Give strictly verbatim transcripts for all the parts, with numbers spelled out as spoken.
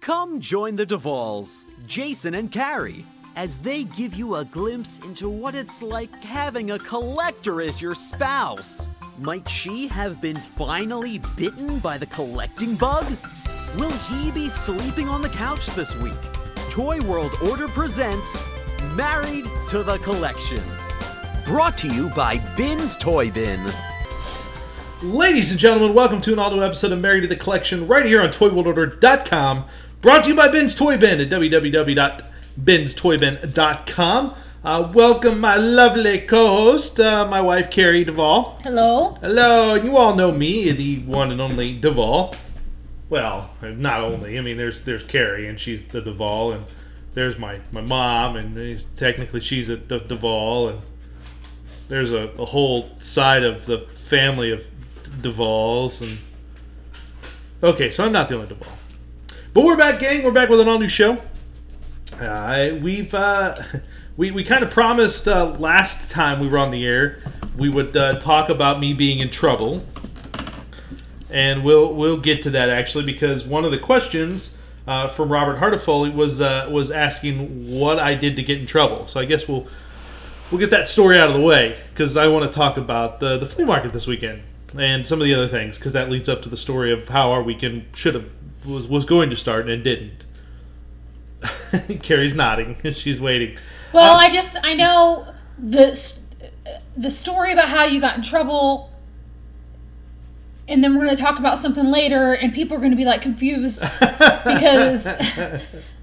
Come join the Duvals, Jason and Carrie, as they give you a glimpse into what it's like having a collector as your spouse. Might she have been finally bitten by the collecting bug? Will he be sleeping on the couch this week? Toy World Order presents Married to the Collection. Brought to you by Bin's Toy Bin. Ladies and gentlemen, welcome to an all-new episode of Married to the Collection right here on toy world order dot com. Brought to you by Bin's Toy Bin at w w w dot bins toy bin dot com. Uh, welcome my lovely co-host, uh, my wife Carrie Duvall. Hello. Hello. You all know me, the one and only Duvall. Well, not only. I mean, there's there's Carrie, and she's the Duvall, and there's my, my mom, and technically she's a D- Duvall, and there's a, a whole side of the family of Duvalls, and okay, so I'm not the only Duvall. But we're back, gang. We're back with an all-new show. Uh, we've uh, we we kind of promised uh, last time we were on the air we would uh, talk about me being in trouble, and we'll we'll get to that actually, because one of the questions uh, from Robert Hartefoley was uh, was asking what I did to get in trouble. So I guess we'll we'll get that story out of the way, because I want to talk about the the flea market this weekend and some of the other things, because that leads up to the story of how our weekend should have was was going to start and didn't. Carrie's nodding. She's waiting. Well, um, I just, I know the, the story about how you got in trouble, and then we're going to talk about something later, and people are going to be, like, confused because, uh,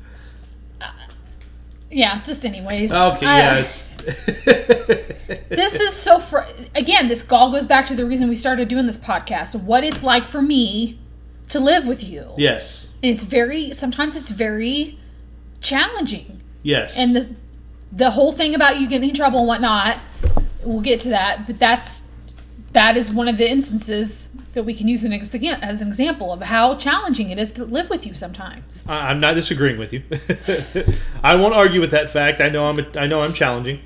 yeah, just anyways. Okay, I, yeah, it's... This is so, fr- again, this all goes back to the reason we started doing this podcast, what it's like for me to live with you. Yes. And it's very, sometimes it's very challenging. Yes. And the the whole thing about you getting in trouble and whatnot, we'll get to that, but that's that is one of the instances that we can use an ex- as an example of how challenging it is to live with you sometimes. I'm not disagreeing with you. I won't argue with that fact. I know I'm a, I know I'm challenging.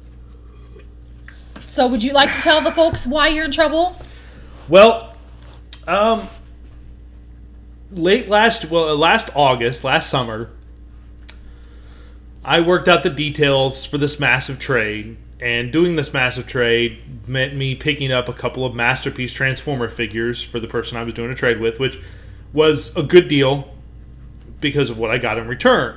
So would you like to tell the folks why you're in trouble? Well, um late last well last August, last summer, I worked out the details for this massive trade, and doing this massive trade meant me picking up a couple of Masterpiece Transformer figures for the person I was doing a trade with, which was a good deal because of what I got in return.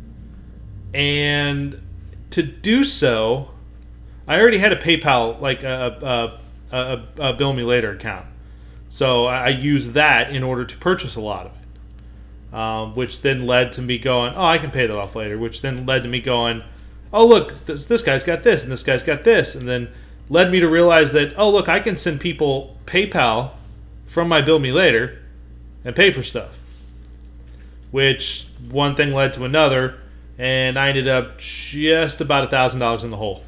And to do so, I already had a PayPal, like a, a, a, a Bill Me Later account. So I used that in order to purchase a lot of it. Um, which then led to me going, oh, I can pay that off later. Which then led to me going, oh, look, this, this guy's got this, and this guy's got this. And then led me to realize that, oh, look, I can send people PayPal from my Bill Me Later and pay for stuff. Which one thing led to another, and I ended up just about one thousand dollars in the hole.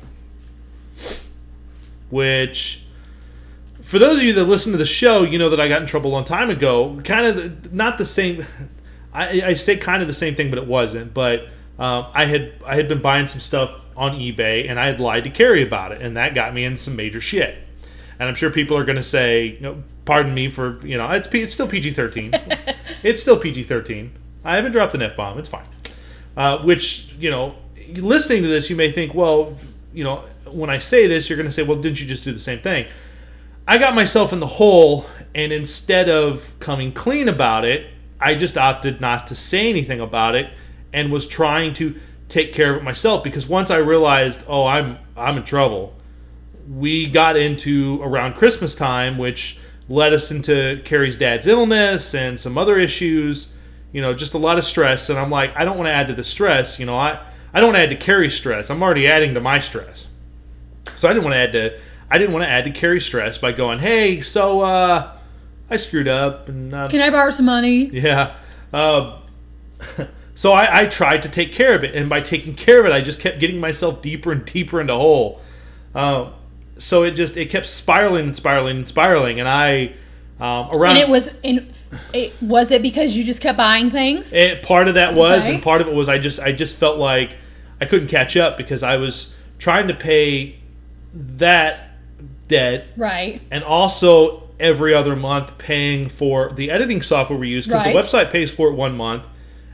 Which... for those of you that listen to the show, you know that I got in trouble a long time ago. Kind of not the same. I, I say kind of the same thing, but it wasn't. But um, I had I had been buying some stuff on eBay, and I had lied to Carrie about it, and that got me in some major shit. And I'm sure people are going to say, you know, pardon me for, you know, it's it's still P G thirteen. It's still P G thirteen. I haven't dropped an F-bomb. It's fine. Uh, which, you know, listening to this, you may think, well, you know, when I say this, you're going to say, well, didn't you just do the same thing? I got myself in the hole, and instead of coming clean about it, I just opted not to say anything about it and was trying to take care of it myself, because once I realized, oh, I'm I'm in trouble, we got into around Christmas time, which led us into Carrie's dad's illness and some other issues, you know, just a lot of stress. And I'm like, I don't want to add to the stress, you know, I, I don't want to add to Carrie's stress. I'm already adding to my stress. So I didn't want to add to I didn't want to add to Carrie's stress by going, hey, so uh, I screwed up. And uh, Can I borrow some money? Yeah. Uh, so I, I tried to take care of it. And by taking care of it, I just kept getting myself deeper and deeper into the hole. Uh, so it just, it kept spiraling and spiraling and spiraling. And I, um, around... And it was, in, it, was it because you just kept buying things? It, part of that was, Okay. and part of it was I just, I just felt like I couldn't catch up because I was trying to pay that debt, Right. and also every other month paying for the editing software we use, because Right. the website pays for it one month,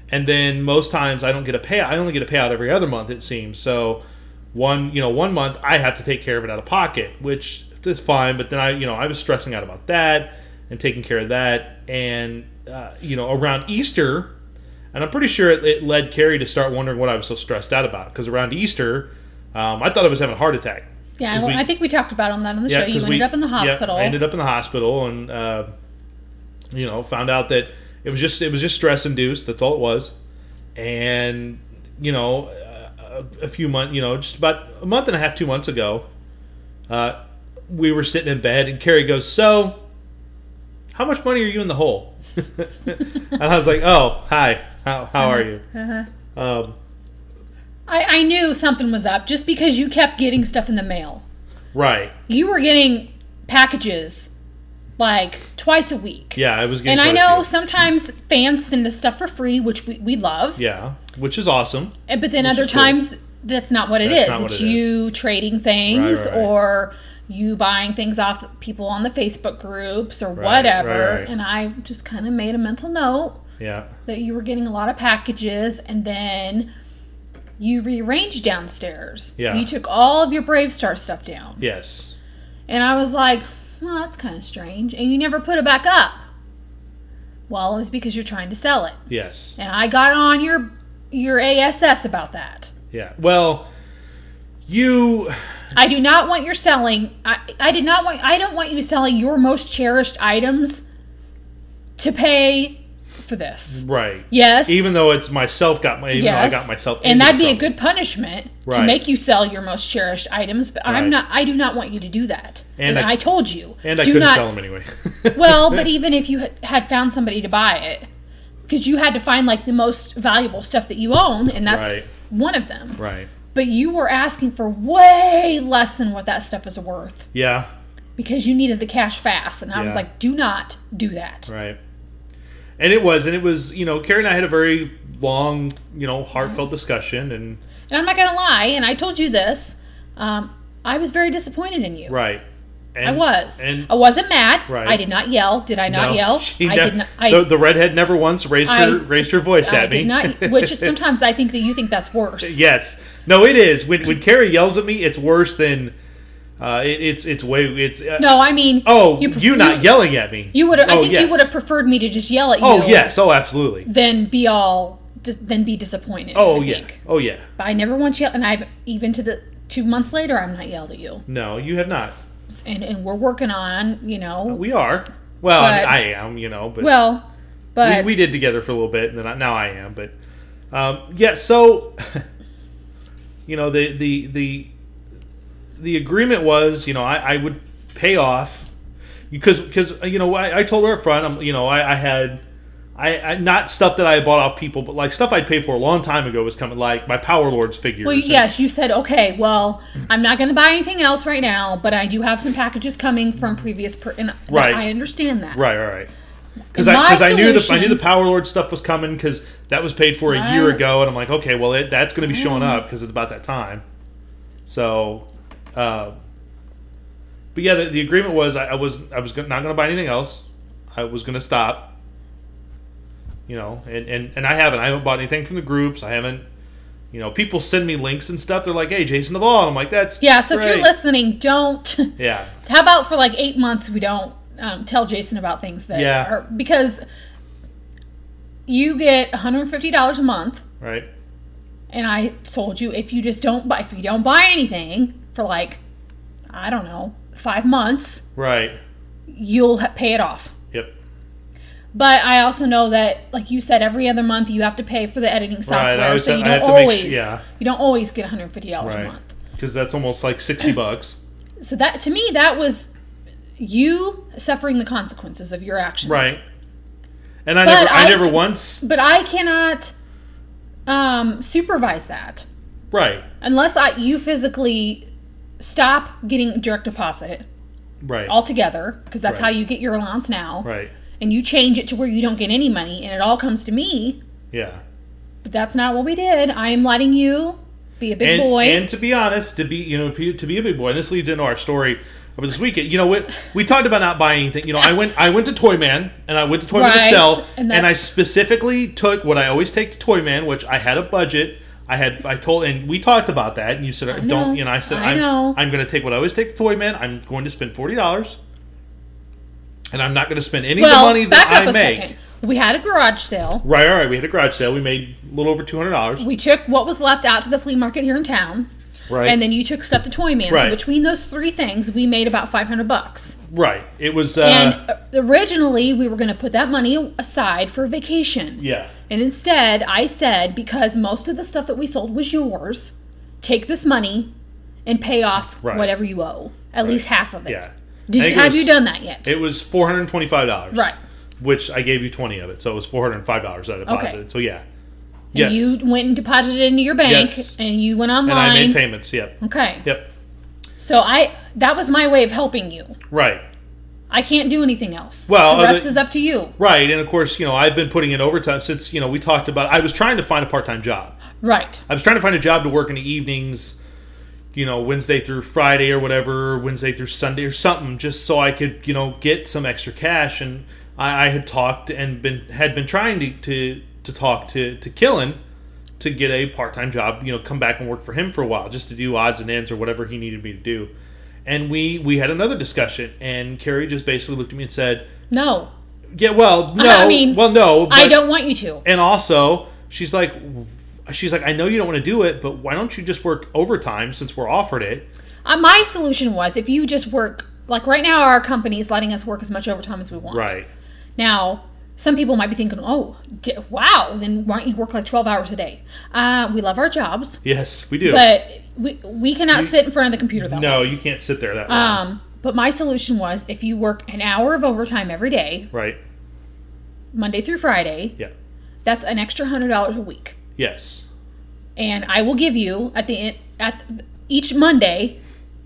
and then most times I don't get a payout. I only get a payout every other month, it seems. So one, you know, one month I have to take care of it out of pocket, which is fine. But then I, you know, I was stressing out about that and taking care of that, and uh, you know, around Easter, and I'm pretty sure it, it led Carrie to start wondering what I was so stressed out about, because around Easter, um, I thought I was having a heart attack. Yeah, we, I think we talked about on that on the yeah, show. You ended we, up in the hospital. Yeah, I ended up in the hospital, and uh, you know, found out that it was just it was just stress induced. That's all it was. And you know, a, a few months, you know, just about a month and a half, two months ago, uh, we were sitting in bed, and Carrie goes, "So, how much money are you in the hole?" And I was like, "Oh, hi, how how are you?" Uh-huh. Um, I, I knew something was up just because you kept getting stuff in the mail. right. You were getting packages like twice a week. Yeah, I was getting. And I quite a know few. sometimes fans send us stuff for free, which we, we love. Yeah, which is awesome. And- But then Which other is cool. times, that's not what it That's is. not what It's it is. you trading things Right, right, right. or you buying things off people on the Facebook groups or Right, whatever. right, right. And I just kind of made a mental note Yeah. that you were getting a lot of packages, and then you rearranged downstairs. Yeah. You took all of your Brave Star stuff down. Yes. And I was like, well, that's kind of strange. And you never put it back up. Well, it was because you're trying to sell it. Yes. And I got on your your A S S about that. Yeah. Well, you. I do not want your selling. I, I did not want. I don't want you selling your most cherished items to pay for this. Right. Yes. Even though it's myself got my. Even yes. though I got myself. And into that'd be a trouble. good punishment to Right. make you sell your most cherished items. But Right. I'm not. I do not want you to do that. And And, I- I, told you. And I do couldn't not, sell them anyway. Well, but even if you had- had found somebody to buy it, because you had to find like the most valuable stuff that you own, and that's Right. one of them. Right. But you were asking for way less than what that stuff is worth Yeah. because you needed the cash fast, and I was Yeah. like, do not do that. Right. And it was, and it was, you know, Carrie and I had a very long, you know, heartfelt discussion, and And I'm not gonna lie, and I told you this. Um, I was very disappointed in you. right. And, I was. And I wasn't mad. Right. I did not yell. Did I not no, yell? she I nev- did not. I, the, the redhead never once raised I- her raised her voice I at me. did not. Which is sometimes I think that you think that's worse. Yes. No, it is. When when Carrie yells at me, it's worse than. Uh, it, it's it's way it's. Uh, No, I mean. Oh, pref- you not yelling at me. You would. I Oh, think you yes. would have preferred me to just yell at you. Oh yes. Oh absolutely. Than be all. Then be disappointed. Oh I yeah. think. Oh yeah. But I never once yelled, and I've even to the two months later, I'm not yelled at you, No, you have not. and and we're working on, you know. We are. Well, I, mean, But- I am. You know, but Well, but we, we did together for a little bit, and then I, now I am. But um, yeah, so you know the the the the agreement was, you know, I, I would pay off because because you know I, I told her up front, I'm you know I, I had. I, I not stuff that I had bought off people, but like stuff I'd paid for a long time ago was coming, like my Power Lords figures. well, and- yes, you said okay. Well, I'm not going to buy anything else right now, but I do have some packages coming from previous. Per- and Right. I understand that. Right, right, right. Because And I my because I knew the I solution- knew the Power Lord stuff was coming because that was paid for a I- year ago, and I'm like, okay, well it, that's going to be showing up because it's about that time. So, uh, but yeah, the, the agreement was I, I was I was not going to buy anything else. I was going to stop. You know, and, and, and I haven't. I haven't bought anything from the groups. I haven't. You know, people send me links and stuff. They're like, "Hey, Jason Duvall," and I'm like, "That's Yeah. So if great." you're listening, don't. Yeah, How about for like eight months we don't um, tell Jason about things that Yeah. are because you get one hundred fifty dollars a month, right. and I told you if you just don't buy if you don't buy anything for like I don't know five months, Right. you'll ha- pay it off. Yep. But I also know that, like you said, every other month you have to pay for the editing software, always so have- you I don't have to make always su- yeah. you don't always get one hundred fifty dollars a Right. month. Because that's almost like sixty bucks. So that to me that was you suffering the consequences of your actions. Right. And I But never I, I- never once But I cannot um, supervise that Right. unless I you physically stop getting direct deposit Right. altogether, because that's Right. how you get your allowance now. Right. And you change it to where you don't get any money and it all comes to me. Yeah. But that's not what we did. I am letting you be a big And, boy. and to be honest, to be you know to be a big boy, and this leads into our story. over this weekend. You know what? We talked about not buying anything. You know, I went I went to Toy Man and I went to Toy Man to Right, sell, and and I that's- specifically took what I always take to Toy Man, which I had a budget. I had I told and we talked about that, and you said know. don't. You know, I said I I'm know. I'm going to take what I always take to Toy Man. I'm going to spend forty dollars, and I'm not going to spend any well, of the money back that up I a make. second. We had a garage sale. Right, all right. We had a garage sale. We made a little over two hundred dollars. We took what was left out to the flea market here in town. Right. And then you took stuff to Toy Man. Right. So between those three things, we made about five hundred bucks. Right. It was. Uh, And uh, originally, we were going to put that money aside for vacation. yeah. And instead, I said, because most of the stuff that we sold was yours, take this money and pay off Right. whatever you owe. At least half of it. Yeah. Did I you, think it have was- you done that yet? It was four hundred twenty-five dollars. Right. Which I gave you twenty of it, so it was four hundred five dollars that I deposited. Okay. So yeah. And Yes. you went and deposited it into your bank, Yes. and you went and online. I made payments. Yep. Okay. Yep. So I that was my way of helping you. Right. I can't do anything else. Well, the rest other- is up to you. Right. And of course, you know, I've been putting in overtime since, you know, we talked about I was trying to find a part-time job. Right. I was trying to find a job to work in the evenings, you know, Wednesday through Friday or whatever, Wednesday through Sunday or something, just so I could, you know, get some extra cash. And I, I had talked and been had been trying to to, to talk to, to Killen to get a part-time job, you know, come back and work for him for a while, just to do odds and ends or whatever he needed me to do. And we, we had another discussion, and Carrie just basically looked at me and said, No. yeah, well, no, I mean, well, no. But, I don't want you to. And also, she's like, she's like, I know you don't want to do it, but why don't you just work overtime since we're offered it? Uh, my solution was if you just work, like right now, our company is letting us work as much overtime as we want. Right. Now, some people might be thinking, oh, d- wow, then why don't you work like twelve hours a day? Uh, we love our jobs, Yes, we do. but we, we cannot sit in front of the computer that no, long. you can't sit there that long. Um, but my solution was if you work an hour of overtime every day, right. Monday through Friday, Yeah. that's an extra one hundred dollars a week. Yes. And I will give you at the end, at each Monday,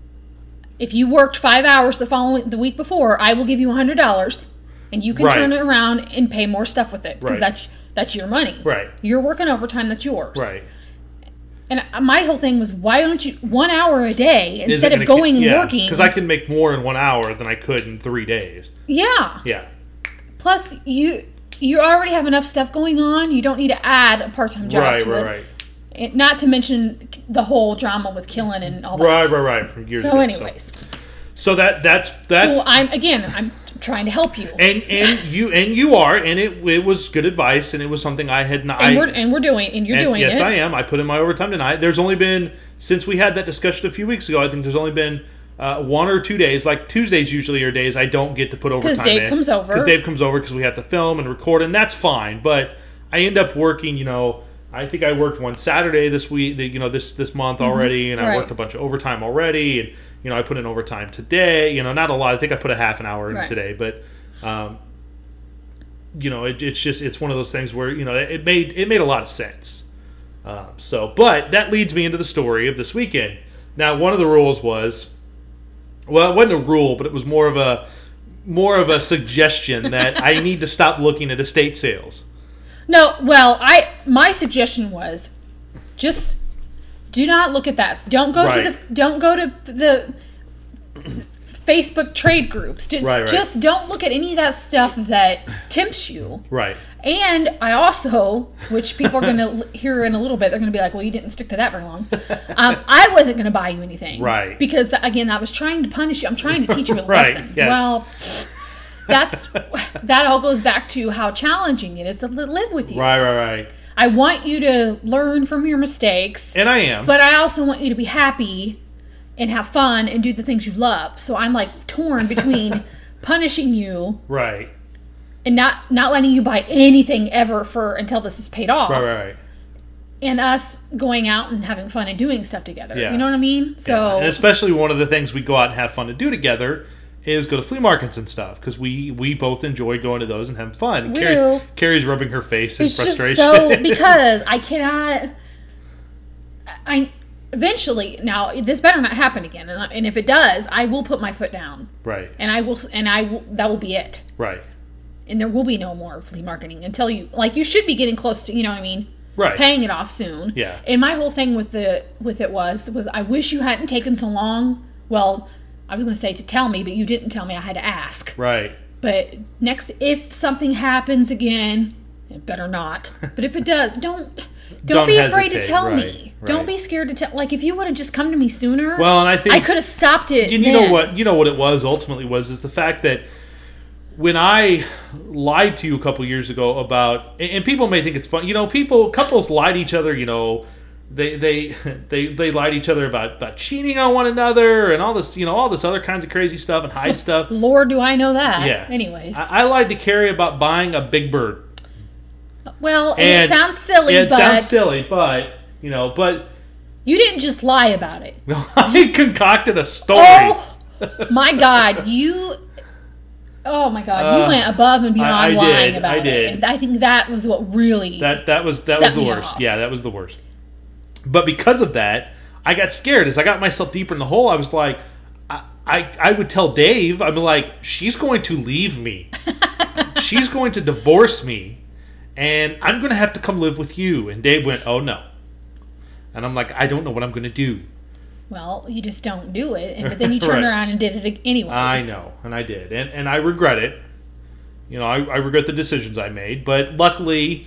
if you worked five hours the following the week before, I will give you one hundred dollars, and you can Right. turn it around and pay more stuff with it because Right. that's that's your money. Right. You're working overtime. That's yours. Right. And my whole thing was, why don't you one hour a day Is it instead of gonna going ca- and yeah, working? Because I can make more in one hour than I could in three days. Yeah. Yeah. Plus, you you already have enough stuff going on. You don't need to add a part time job Right, to right, it. right. And not to mention the whole drama with Killen and all that. Right, right, right. From years So, ago. anyways, So that that's that's so I'm again I'm trying to help you, and and you and you are, and it it was good advice, and it was something I had not. and I, we're and we're doing and you're and doing yes, it. I am. I put in my overtime tonight. There's only been since we had that discussion a few weeks ago. I think there's only been uh, one or two days. Like Tuesdays usually are days I don't get to put overtime in. 'Cause Dave comes over. Because Dave comes over because we have to film and record, and that's fine. But I end up working. You know, I think I worked one Saturday this week. You know, this this month already, and I Right. worked a bunch of overtime already, and you know, I put in overtime today. You know, not a lot. I think I put a half an hour in Right. today, but. Um, you know, it, it's just it's one of those things where you know it made it made a lot of sense. Uh, so, but that leads me into the story of this weekend. Now, one of the rules was, well, it wasn't a rule, but it was more of a more of a suggestion that I need to stop looking at estate sales. No, well, I my suggestion was just do not look at that. Don't go Right. to the don't go to the Facebook trade groups. Just, Right, right. just don't look at any of that stuff that tempts you. Right. And I also, which people are going to hear in a little bit, they're going to be like, well, you didn't stick to that very long. Um, I wasn't going to buy you anything. Right. Because, again, I was trying to punish you. I'm trying to teach you a Right, lesson. yes. Well, that's that all goes back to how challenging it is to li- live with you. Right. Right. Right. I want you to learn from your mistakes, And I am. but I also want you to be happy and have fun and do the things you love. So I'm like torn between punishing you right. and not not letting you buy anything ever for until this is paid off, Right. Right. Right. and us going out and having fun and doing stuff together. Yeah. You know what I mean? So Yeah. And especially one of the things we go out and have fun to do together is go to flea markets and stuff because we we both enjoy going to those and having fun. We Carrie's, do. Carrie's rubbing her face in it's just frustration. so because I cannot. I eventually now this better not happen again, and, I, and if it does, I will put my foot down, right. and I will and I will that will be it, Right. and there will be no more flea marketing until you like you should be getting close to you know what I mean. Right. Paying it off soon. Yeah. And my whole thing with the with it was was I wish you hadn't taken so long. Well, I was going to say to tell me, but you didn't tell me. I had to ask. Right. But next, if something happens again, it better not. But if it does, don't don't, Don't be afraid to hesitate, tell right, me. right. Don't be scared to tell. Like if you would have just come to me sooner, Well, and I think I could have stopped it. You, you then. know what? You know what it was ultimately was is the fact that when I lied to you a couple years ago about, and, and people may think it's fun. You know, people couples lie to each other. You know, they they they they lie to each other about, about cheating on one another and all this. You know, all this other kinds of crazy stuff and hide stuff. Lord, do I know that? Yeah. Anyways, I, I lied to Carrie about buying a Big Bird. well, and And it sounds silly, It but sounds silly, but you know, but you didn't just lie about it. I concocted a story. Oh my God, you. Oh my God, you Uh, went above and beyond I- I lying did, about I it. did. And I think that was what really. That that was that set was the me worst. off. Yeah, that was the worst. But because of that, I got scared. As I got myself deeper in the hole, I was like, I I, I would tell Dave, I'm like, she's going to leave me. She's going to divorce me, and I'm going to have to come live with you. And Dave went, oh no. And I'm like, I don't know what I'm going to do. Well, you just don't do it, and but then you turn Right. around and did it anyways. I know, and I did, and and I regret it. You know, I, I regret the decisions I made, but luckily,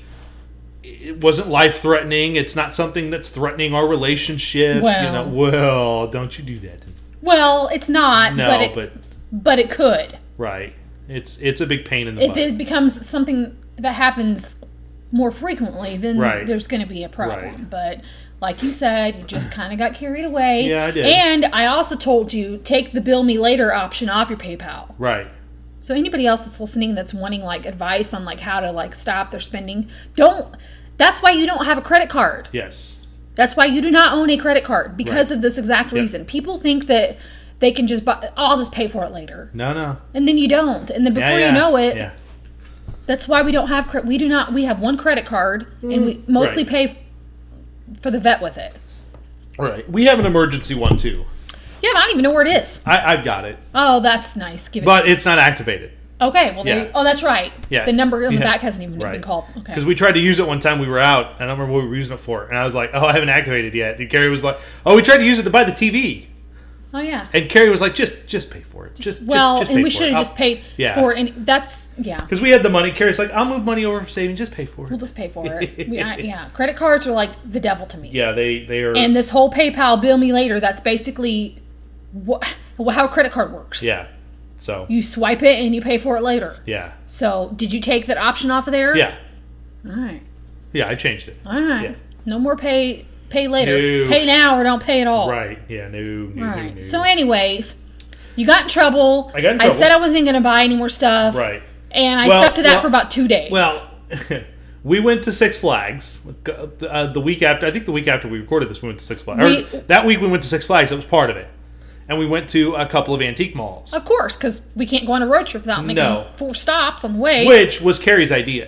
it wasn't life threatening. It's not something that's threatening our relationship. Well. you know, well, don't you do that? Well, it's not. No, but it, but but it could. right, it's it's a big pain in the If butt. it becomes something that happens more frequently, then Right. there's going to be a problem. Right. But like you said, you just kind of got carried away. Yeah, I did. And I also told you take the bill me later option off your PayPal. Right, So anybody else that's listening that's wanting like advice on like how to like stop their spending, don't. That's why you don't have a credit card. yes, That's why you do not own a credit card because Right. of this exact Yep. reason. People think that they can just buy. I'll just pay for it later, no, no, and then you don't. And then before yeah, yeah. you know it, yeah, that's why we don't have. cre- We do not. We have one credit card, and we mostly Right. pay f- for the vet with it. right. We have an emergency one too. Yeah, but I don't even know where it is. I, I've got it, Oh, that's nice. Give it. but it's not activated. Okay. Well, there Yeah. you, oh, that's right. Yeah. The number on the Yeah. back hasn't even Right. been called. Okay. Because we tried to use it one time we were out, and I don't remember what we were using it for. And I was like, oh, I haven't activated it yet. And Carrie was like, oh, we tried to use it to buy the T V. Oh yeah. And Carrie was like, just just pay for it. Just, well, just, just and pay we for should it. have I'll- just paid yeah. for it. And that's yeah. Because we had the money. Carrie's like, I'll move money over for savings. Just pay for We'll it. just pay for it. We, I, yeah. Credit cards are like the devil to me. Yeah, they, they are. And this whole PayPal bill me later, that's basically wh- how a credit card works. yeah. So, You swipe it and you pay for it later. yeah. So, did you take that option off of there? Yeah. All right. Yeah, I changed it. All right. Yeah. No more pay pay later. No. Pay now or don't pay at all. Right. Yeah, no, no, All no, right. no. So, anyways, you got in trouble. I got in I trouble. said I wasn't going to buy any more stuff. Right. And I Well- stuck to that well- for about two days. Well, we went to Six Flags uh, the week after. I think the week after we recorded this, we went to Six Flags. We- or that week we went to Six Flags. That was part of it. And we went to a couple of antique malls, of course, because we can't go on a road trip without making No. four stops on the way. which was Carrie's idea.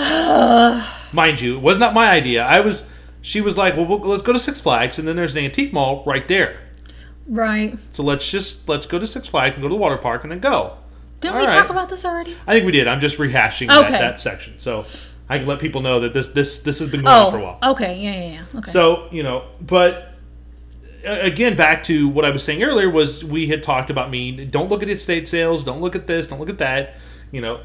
Mind you, it was not my idea. I was. She was like, "Well, we'll let's go to Six Flags, and then there's an antique mall right there. Right. So let's just let's go to Six Flags and go to the water park, and then go." Didn't All we right. talk about this already? I think we did. I'm just rehashing that, Okay. that section, so I can let people know that this this this has been going on for a while. Oh, okay. Yeah, yeah, yeah. Okay. So, you know, but uh, again, back to what I was saying earlier was we had talked about me, don't look at estate sales, don't look at this, don't look at that. You know,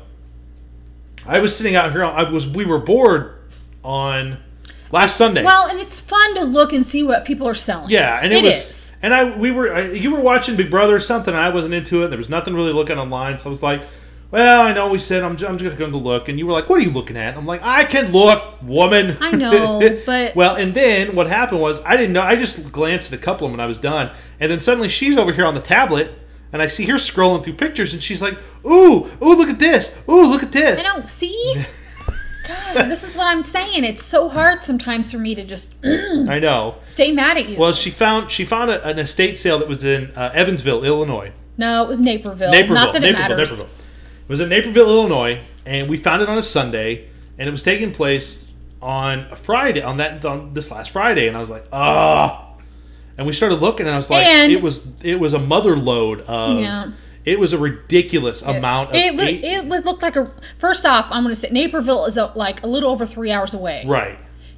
I was sitting out here, I was, we were bored on last Sunday. Well, and it's fun to look and see what people are selling. Yeah, and it, It was, is. and I, we were, I, you were watching Big Brother or something, and I wasn't into it. There was nothing really looking online, so I was like, well, I know we said I'm, ju- I'm just going to go look, and you were like, what are you looking at? I'm like, I can look, woman. I know, but- well, and then what happened was I didn't know. I just glanced at a couple of them when I was done, and then suddenly she's over here on the tablet, and I see her scrolling through pictures, and she's like, ooh, ooh, look at this, ooh, look at this. I know. See? God, this is what I'm saying. It's so hard sometimes for me to just I know. stay mad at you. Well, she found she found a, an estate sale that was in uh, Evansville, Illinois. no, it was Naperville. Naperville, Not that it Naperville, matters. Naperville. It was in Naperville, Illinois, and we found it on a Sunday, and it was taking place on a Friday, on that on this last Friday, and I was like, ah. And we started looking, and I was like, And- it was it was a mother load of. Yeah. It was a ridiculous amount of. It was. eight- It was looked like a. First off, I'm going to say Naperville is a, like a little over three hours away. right.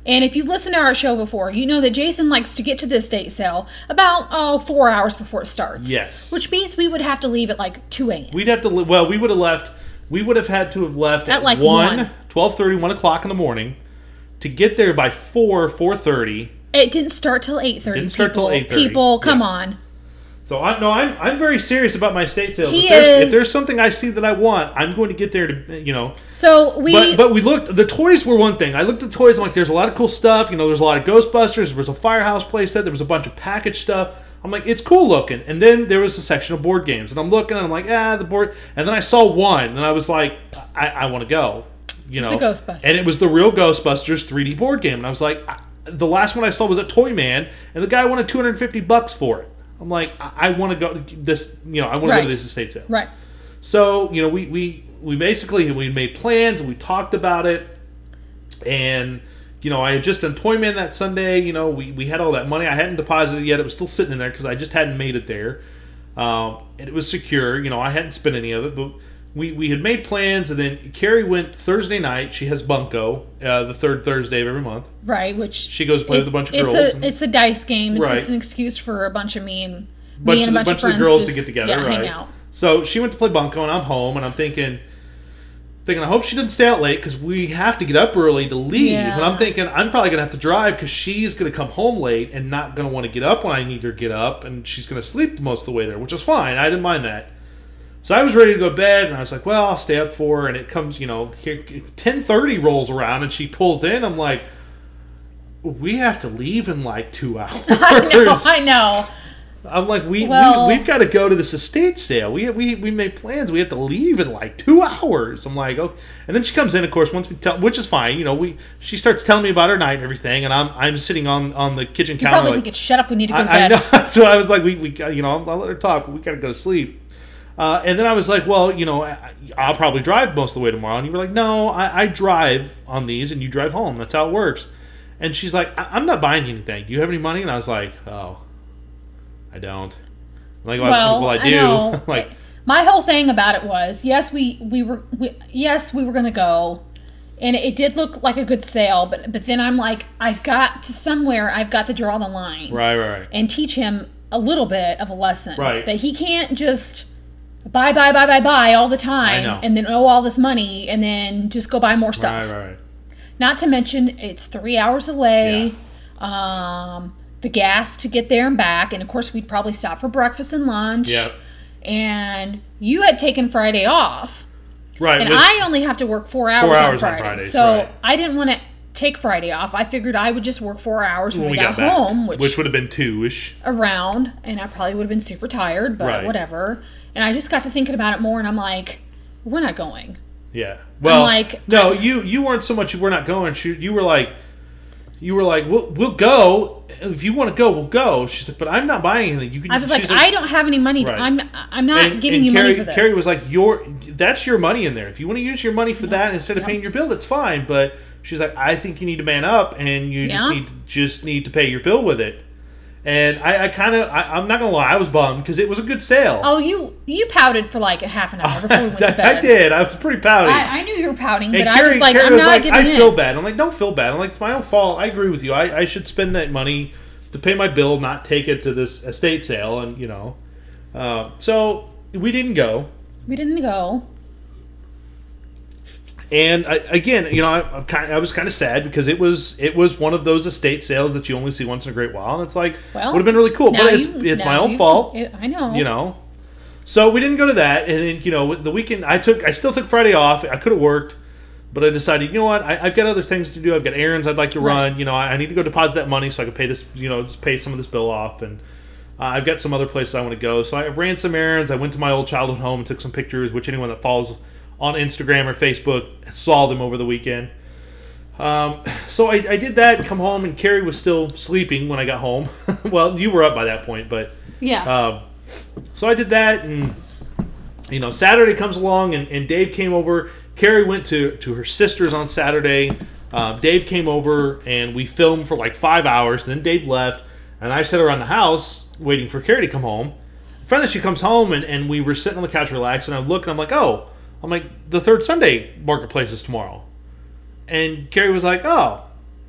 And if you've listened to our show before, you know that Jason likes to get to the estate sale about, oh, four hours before it starts. Yes. Which means we would have to leave at like two a.m. We'd have to, li- well, we would have left, we would have had to have left at, At, like, one, one. twelve thirty, one o'clock in the morning to get there by four, four thirty. It didn't start till eight thirty. Didn't start till eight thirty. People, come Yeah. on. So I no, I'm I'm very serious about my estate sales. He if, there's, is. if there's something I see that I want, I'm going to get there to, you know. So we... But but we looked. The toys were one thing. I looked at the toys. I'm like, there's a lot of cool stuff. You know, there's a lot of Ghostbusters. There was a Firehouse playset. There was a bunch of packaged stuff. I'm like, it's cool looking. And then there was a section of board games, and I'm looking, and I'm like, ah, the board. And then I saw one, and I was like, I, I want to go. You know, the Ghostbusters. And it was the real Ghostbusters three D board game, and I was like, I, the last one I saw was at Toy Man, and the guy wanted two hundred fifty bucks for it. I'm like, I, I want to go this. You know, I want to Right. go to this estate sale. Right. So, you know, we, we, we basically, we made plans, and we talked about it, and, you know, I had just done Toyman that Sunday, you know, we, we had all that money, I hadn't deposited yet, it was still sitting in there, because I just hadn't made it there, um, and it was secure, you know, I hadn't spent any of it, but we, we had made plans, and then Carrie went Thursday night, she has Bunko, uh, the third Thursday of every month. Right, which... She goes play with a bunch of it's girls. A, and, it's a dice game. It's Right. just an excuse for a bunch of me and... bunch me and of, a bunch, bunch of, of friends the girls to just, get together, yeah, right? hang out. So she went to play Bunko, and I'm home, and I'm thinking, thinking I hope she didn't stay out late because we have to get up early to leave. Yeah. And I'm thinking I'm probably gonna have to drive because she's gonna come home late and not gonna want to get up when I need her to get up, and she's gonna sleep most of the way there, which is fine. I didn't mind that. So I was ready to go to bed, and I was like, well, I'll stay up for her. And it comes, you know, here ten thirty rolls around, and she pulls in. I'm like, we have to leave in like two hours. I know, I know. I'm like, we, Well- we, we've got to go to this estate sale. We, we we made plans. We have to leave in like two hours. I'm like, okay. And then she comes in, of course, once we tell, which is fine. You know, we she starts telling me about her night and everything, and I'm I'm sitting on, on the kitchen You counter. probably like, think it's shut up, we need to go to I, I bed. know. So I was like, we, we got, you know, I'll, I'll let her talk, but we got to go to sleep. Uh, and then I was like, well, you know, I, I'll probably drive most of the way tomorrow. And you were like, no, I, I drive on these, and you drive home. That's how it works. And she's like, I- I'm not buying anything. Do you have any money? And I was like, oh, I don't. I'm like, well, Well, well, I I do. know. like, My whole thing about it was, yes, we, we were, we, yes, we were going to go, and it, it did look like a good sale, but, but then I'm like, I've got to somewhere, I've got to draw the line. right, right, right. And teach him a little bit of a lesson. Right. That he can't just buy, buy, buy, buy, buy all the time, I know. and then owe all this money, and then just go buy more stuff. Right, right, right. Not to mention, it's three hours away. Um, the gas to get there and back, and of course, we'd probably stop for breakfast and lunch. Yep. And you had taken Friday off, Right. and which- I only have to work four hours, hours on on Friday. Fridays, so right. I didn't want to take Friday off. I figured I would just work four hours when, when we got, back, home, which, which would have been two-ish. around, and I probably would have been super tired, but Right. whatever. And I just got to thinking about it more, and I'm like, we're not going. Yeah. Well, like- no, you you weren't so much. We're not going. You, you were like, you were like, we'll we'll go if you want to go. We'll go. She's like, but I'm not buying anything. You can. I was like, she's I don't have any money. To, Right. I'm I'm not and- giving and you Carrie, money for this. Carrie was like, your that's your money in there. If you want to use your money for that instead of Yeah. paying your bill, that's fine. But she's like, I think you need to man up, and you just Yeah. need just need to pay your bill with it. And I, I kind of, I'm not gonna lie, I was bummed because it was a good sale. Oh, you you pouted for like a half an hour before we went to bed. I did. I was pretty pouty. I, I knew you were pouting, but And I was like, Carrie I'm was not like, giving I in. feel bad. I'm like, don't feel bad. I'm like, it's my own fault. I agree with you. I, I should spend that money to pay my bill, not take it to this estate sale, and you know. Uh, so we didn't go. We didn't go. And I, again, you know, I, I'm kind, I was kind of sad because it was it was one of those estate sales that you only see once in a great while, and it's like Well, would have been really cool, now but it's you- it's my now own you- fault, it- I know. you know. So we didn't go to that, and then you know the weekend I took I still took Friday off. I could have worked, but I decided, you know what, I, I've got other things to do. I've got errands I'd like to Right. run. You know, I, I need to go deposit that money so I can pay this, you know, just pay some of this bill off, and uh, I've got some other places I want to go. So I ran some errands. I went to my old childhood home and took some pictures, which anyone that follows on Instagram or Facebook saw them over the weekend. Um, so I, I did that, come home, and Carrie was still sleeping when I got home. Well, you were up by that point, but Yeah. um, so I did that, and you know, Saturday comes along, and, and Dave came over. Carrie went to, to her sister's on Saturday. Um, Dave came over, and we filmed for like five hours. Then Dave left, and I sat around the house waiting for Carrie to come home. Finally, she comes home, and, and we were sitting on the couch relaxing. And I look, and I'm like, oh, I'm like, the third Sunday marketplace is tomorrow. And Carrie was like, oh,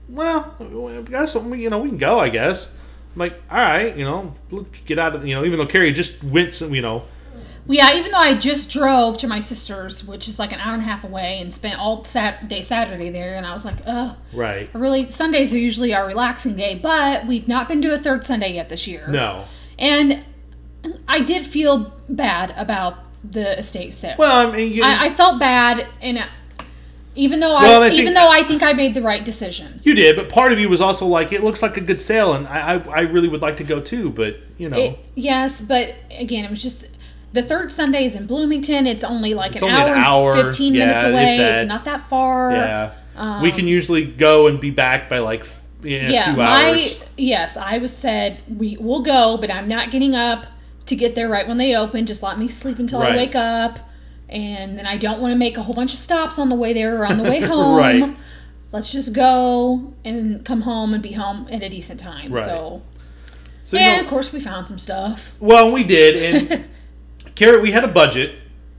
well, I guess, you know, we can go, I guess. I'm like, all right, you know, let's get out of, you know, even though Carrie just went, you know. Yeah, even though I just drove to my sister's, which is like an hour and a half away, and spent all Saturday, Saturday there, and I was like, ugh. Right. I really, Sundays are usually our relaxing day, but we've not been to a third Sunday yet this year. No. And I did feel bad about the estate sale. Well, I mean, you, I, I felt bad, and even though Well, I, I think- even though I think I made the right decision. you did, but part of you was also like, it looks like a good sale, and I, I, I really would like to go too, but, you know. It, yes, but again, it was just the third Sunday is in Bloomington. It's only like It's an, only hour an hour. and fifteen Yeah, minutes if away. that. It's not that far. Yeah. Um, we can usually go and be back by like in a yeah, few my hours. yes, I was said we will go, but I'm not getting up to get there right when they open. Just let me sleep until Right. I wake up, and then I don't want to make a whole bunch of stops on the way there or on the way home. Right. Let's just go and come home and be home at a decent time. Right. So, So, you and know, of course we found some stuff. well, we did, and Carrie, we had a budget.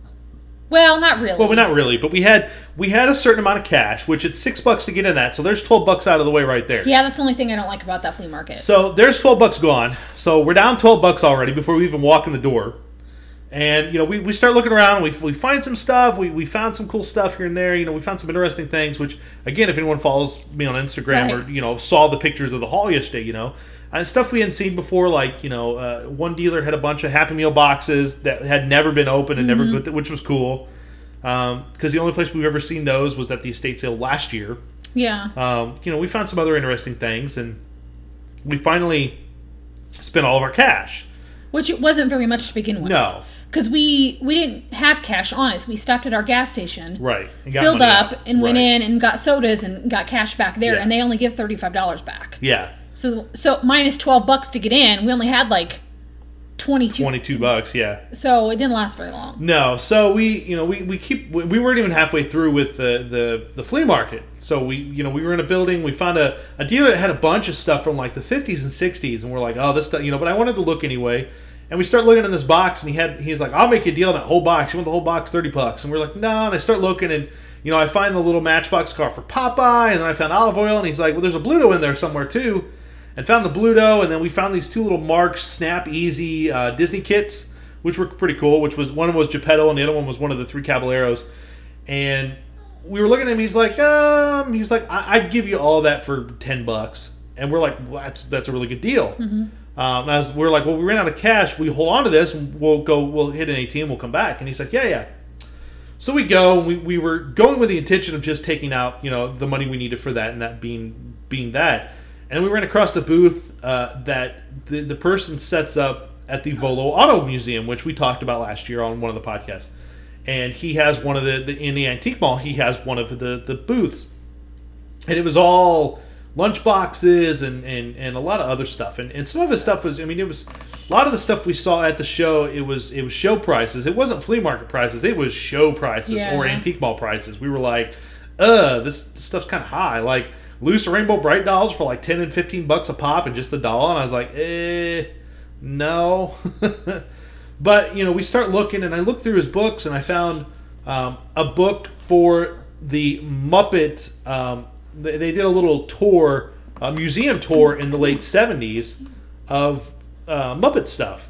Well, not really. Well, not really, but we had we had a certain amount of cash, which it's six bucks to get in that. So there's twelve bucks out of the way right there. Yeah, that's the only thing I don't like about that flea market. So there's twelve bucks gone. So we're down twelve bucks already before we even walk in the door. And, you know, we, we start looking around, we, we find some stuff, we, we found some cool stuff here and there, you know, we found some interesting things, which, again, if anyone follows me on Instagram Right. or, you know, saw the pictures of the haul yesterday, you know, uh, stuff we hadn't seen before, like, you know, uh, one dealer had a bunch of Happy Meal boxes that had never been opened and Mm-hmm. never, which was cool, because um, the only place we've ever seen those was at the estate sale last year. Yeah. Um, you know, we found some other interesting things, and we finally spent all of our cash. Which it wasn't very much to begin with. No. Because we, we didn't have cash on us. We stopped at our gas station. Right. And got Filled money up out. and went Right. in and got sodas and got cash back there, Yeah. and they only give thirty-five dollars back. Yeah. So so minus twelve bucks to get in, we only had like twenty-two. twenty-two bucks, yeah. So it didn't last very long. No, so we, you know, we, we keep, we weren't even halfway through with the, the, the flea market. So we, you know, we were in a building, we found a, a dealer that had a bunch of stuff from like the fifties and sixties, and we're like, oh, this stuff, you know, but I wanted to look anyway. And we start looking in this box, and he had, he's like, I'll make you a deal on that whole box. You want the whole box, thirty bucks. And we're like, no, and I start looking, and, you know, I find the little Matchbox car for Popeye, and then I found olive oil, and he's like, well, there's a Bluto in there somewhere too. And found the Bluto, and then we found these two little Marks Snap Easy uh, Disney kits, which were pretty cool. Which was one of them was Geppetto, and the other one was one of the three Caballeros. And we were looking at him. He's like, um, he's like, I- I'd give you all that for ten bucks. And we're like, well, that's that's a really good deal. Mm-hmm. Um, and I was, we're like, well, we ran out of cash. We hold on to this, and we'll go. We'll hit an A T M. We'll come back. And he's like, yeah, yeah. So we go. And we we were going with the intention of just taking out, you know, the money we needed for that, and that being being that. And we ran across a booth uh, that the, the person sets up at the Volo Auto Museum, which we talked about last year on one of the podcasts. And he has one of the, the in the antique mall, he has one of the, the booths. And it was all lunch boxes and, and, and a lot of other stuff. And, and some of his stuff was, I mean, it was a lot of the stuff we saw at the show, it was it was show prices. It wasn't flea market prices, it was show prices Yeah. or antique mall prices. We were like, uh, this, this stuff's kind of high. Like, loose Rainbow Bright dolls for like ten and fifteen bucks a pop and just the doll. And I was like, eh, no. But, you know, we start looking, and I looked through his books, and I found um, a book for the Muppet. Um, they, they did a little tour, a museum tour in the late seventies of uh, Muppet stuff.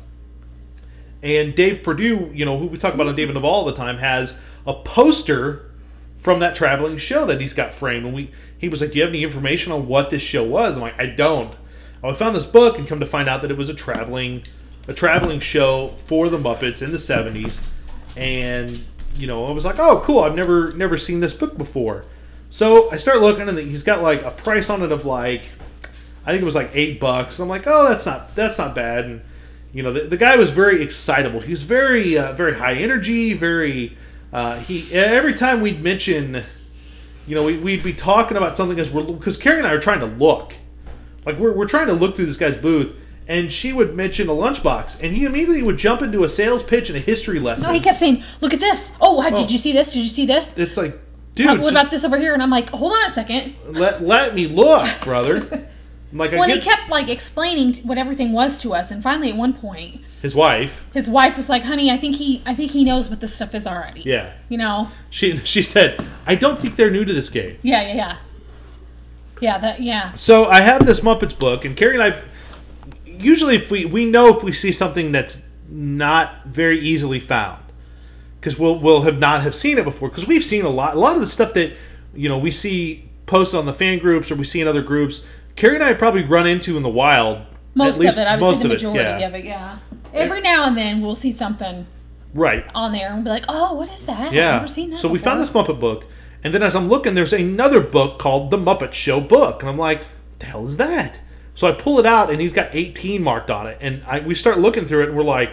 And Dave Perdue, you know, who we talk about on Dave and the Ball all the time, has a poster from that traveling show that he's got framed. And we, he was like, do you have any information on what this show was? I'm like, I don't. I found this book and come to find out that it was a traveling a traveling show for the Muppets in the seventies. And, you know, I was like, oh, cool. I've never never seen this book before. So I start looking, and he's got like a price on it of like, I think it was like eight bucks. I'm like, oh, that's not that's not bad. And, you know, the, the guy was very excitable. He's very uh, very high energy, very uh, he every time we'd mention, you know, we, we'd be talking about something as we're, because Carrie and I are trying to look. Like, we're, we're trying to look through this guy's booth, and she would mention a lunchbox, and he immediately would jump into a sales pitch and a history lesson. No, he kept saying, look at this. Oh, how, Oh. did you see this? Did you see this? It's like, dude, Uh, what just about this over here? And I'm like, hold on a second. let, let me look, brother. I'm like, I Well, get he kept like explaining what everything was to us, and finally, at one point, his wife. his wife was like, "Honey, I think he, I think he knows what this stuff is already." Yeah. You know. She she said, I don't think they're new to this game. Yeah, yeah, yeah. Yeah, that yeah. So I have this Muppets book, and Carrie and I usually if we we know if we see something that's not very easily found, because we'll we'll have not have seen it before, because we've seen a lot a lot of the stuff that you know we see posted on the fan groups or we see in other groups. Carrie and I probably run into in the wild. Most at least of it, I would most say the of it, majority yeah. of it, yeah. Every now and then we'll see something Right. on there and be like, "Oh, what is that? Yeah. I've never seen that." So we before. found this Muppet book, and then as I'm looking, there's another book called The Muppet Show Book, and I'm like, "What the hell is that?" So I pull it out, and he's got eighteen marked on it, and I, we start looking through it, and we're like,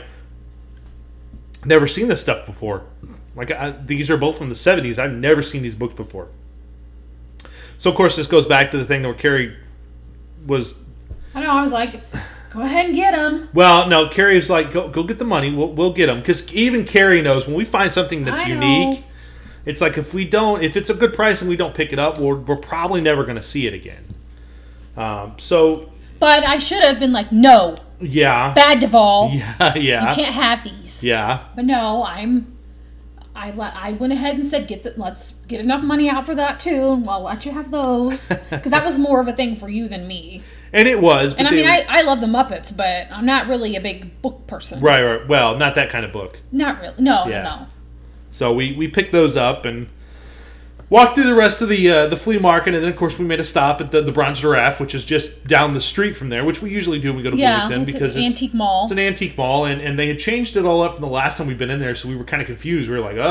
"Never seen this stuff before." Like I, these are both from the seventies. I've never seen these books before. So of course, this goes back to the thing where Carrie was. I know. I was like, "Go ahead and get them." Well, no, Carrie was like, "Go, go get the money. We'll, we'll get them." Because even Carrie knows when we find something that's I know. unique, it's like if we don't, if it's a good price and we don't pick it up, we're, we're probably never going to see it again. Um, so, But I should have been like, "No, yeah, Bad Duvall. yeah, yeah, You can't have these." yeah. But no, I'm. I let I went ahead and said, "Get the, let's get enough money out for that too, and we'll let you have those." Because that was more of a thing for you than me. And it was. But And I they- mean, I, I love the Muppets, but I'm not really a big book person. right, right. Well, not that kind of book. Not really. No, Yeah. no. So we, we picked those up and walked through the rest of the uh, the flea market, and then of course we made a stop at the, the Bronze Giraffe, which is just down the street from there, which we usually do when we go to Yeah, Bloomington it's because an it's antique mall. It's an antique mall, and, and they had changed it all up from the last time we've been in there, so we were kind of confused. We were like,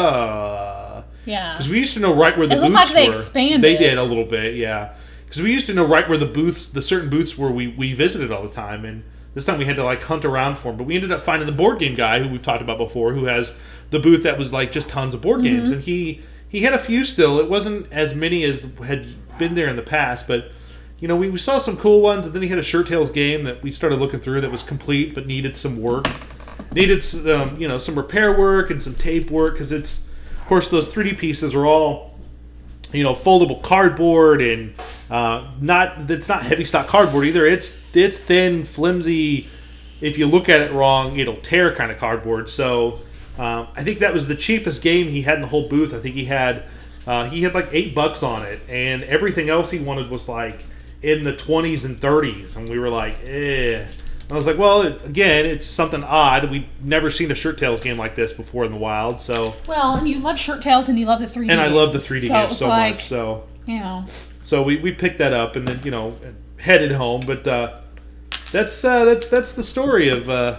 uh Yeah. because we used to know right where the It looked booths like they were. expanded. They did a little bit, yeah. Because we used to know right where the booths, the certain booths were we, we visited all the time, and this time we had to like hunt around for them. But we ended up finding the board game guy who we've talked about before, who has the booth that was like just tons of board Mm-hmm. games, and he he had a few still. It wasn't as many as had been there in the past, but you know we, we saw some cool ones, and then he had a Shirt Tales game that we started looking through that was complete but needed some work, needed some you know some repair work and some tape work because it's of course those three D pieces are all you know foldable cardboard and uh, not it's not heavy stock cardboard either. It's it's thin, flimsy. If you look at it wrong, it'll tear kind of cardboard. So um, I think that was the cheapest game he had in the whole booth. I think he had uh, he had like eight bucks on it, and everything else he wanted was like in the twenties and thirties. And we were like, eh. I was like, well, it, again, it's something odd. We've never seen a Shirt Tales game like this before in the wild. So Well, and you love Shirt Tales and you love the three D and I games. love the three D so games it's so like, much. So. You know. So we, we picked that up and then you know headed home, but uh, that's uh, that's that's the story of uh,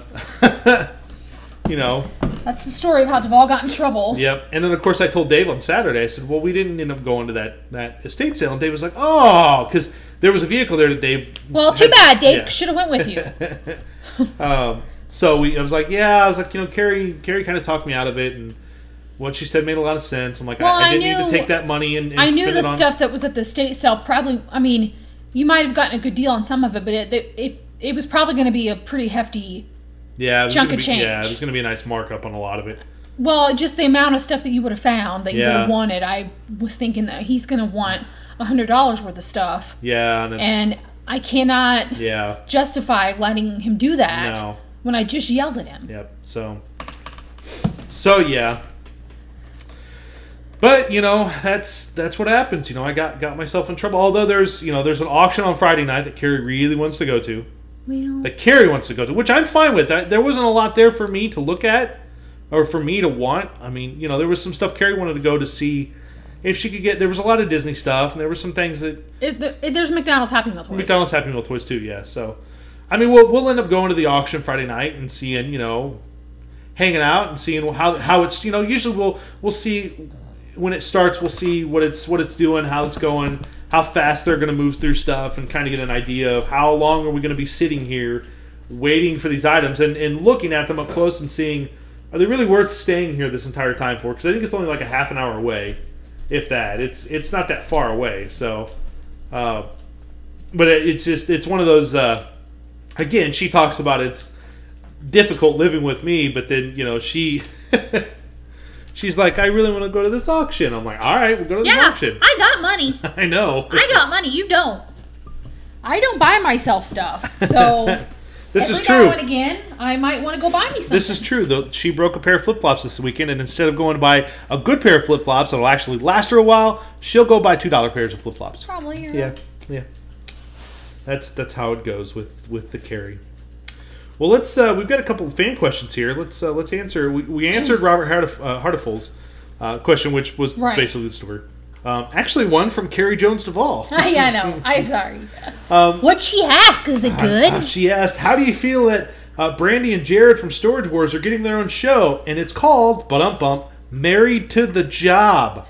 you know. That's the story of how Duvall got in trouble. Yep. And then of course I told Dave on Saturday. I said, well, we didn't end up going to that, that estate sale, and Dave was like, oh, because there was a vehicle there that Dave. Well, too had- bad. Dave yeah. should have went with you. Um, so we I was like, yeah, I was like, you know, Carrie Carrie kind of talked me out of it, and what she said made a lot of sense. I'm like, Well, I, I I didn't need knew- to take that money and, and I knew spend the it on. stuff that was at the estate sale probably. I mean, you might have gotten a good deal on some of it, but it it, it, it was probably going to be a pretty hefty. Yeah, it was chunk gonna of be, change. Yeah, it was going to be a nice markup on a lot of it. Well, just the amount of stuff that you would have found that you would Yeah. have wanted. I was thinking that he's going to want a hundred dollars worth of stuff, Yeah, and, it's, and I cannot yeah. justify letting him do that No. when I just yelled at him. Yep. So, so yeah. But you know that's that's what happens. You know I got got myself in trouble. Although there's you know there's an auction on Friday night that Carrie really wants to go to. Well, That Carrie wants to go to, which I'm fine with. I, there wasn't a lot there for me to look at, or for me to want. I mean, you know, there was some stuff Carrie wanted to go to see if she could get. There was a lot of Disney stuff, and there were some things that it, it, there's McDonald's Happy Meal toys. McDonald's Happy Meal toys too. Yeah. So, I mean, we'll we'll end up going to the auction Friday night and seeing you know, hanging out and seeing how how it's you know usually we'll we'll see. When it starts, we'll see what it's what it's doing, how it's going, how fast they're going to move through stuff, and kind of get an idea of how long are we going to be sitting here waiting for these items and, and looking at them up close and seeing are they really worth staying here this entire time for? Because I think it's only like a half an hour away, if that. It's it's not that far away. So, uh, but it, it's just it's one of those. Uh, again, she talks about it's difficult living with me, but then you know she. She's like, I really want to go to this auction. I'm like, all right, we'll go to this Yeah, auction. I got money. I know. I got money. You don't. I don't buy myself stuff. So This every is true. now and again, I might want to go buy me something. This is true. Though she broke a pair of flip flops this weekend, and instead of going to buy a good pair of flip flops that'll actually last her a while, she'll go buy two dollar pairs of flip flops. probably. Or Yeah. Yeah. That's that's how it goes with, with the Carrie. Well, let's. Uh, we've got a couple of fan questions here. Let's uh, let's answer. We, we answered Robert Hardif- uh, Hartiful's uh, question, which was Right. basically the story. Um, actually, one from Carrie Jones Duvall. yeah, I know. I'm sorry. Um, What'd she ask? Is it good? Uh, she asked, "How do you feel that uh, Brandy and Jared from Storage Wars are getting their own show, and it's called bump bump Married to the Job?"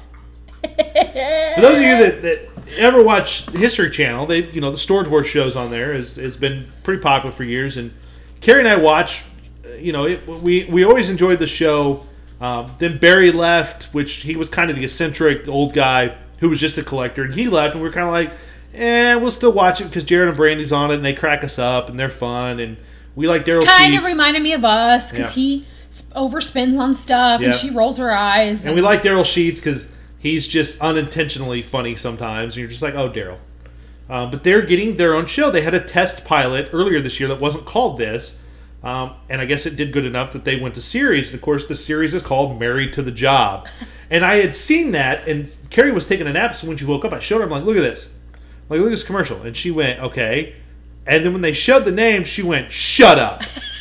For those of you that, that ever watch History Channel, they you know the Storage Wars shows on there has has been pretty popular for years, and Carrie and I watch. You know, it, we we always enjoyed the show. Um, then Barry left, which he was kind of the eccentric old guy who was just a collector, and he left, and we were kind of like, eh, we'll still watch it because Jared and Brandy's on it, and they crack us up, and they're fun, and we like Daryl Kind of Sheets. reminded me of us because Yeah. he sp- overspins on stuff and Yeah. she rolls her eyes. And we like Daryl Sheets because he's just unintentionally funny sometimes, and you're just like, oh, Daryl. Um, but they're getting their own show. They had a test pilot earlier this year that wasn't called this, um, and I guess it did good enough that they went to series. And of course, the series is called Married to the Job. And I had seen that, and Carrie was taking a nap, so when she woke up, I showed her, I'm like, look at this. I'm like, look at this commercial. And she went, okay. And then when they showed the name, she went, shut up.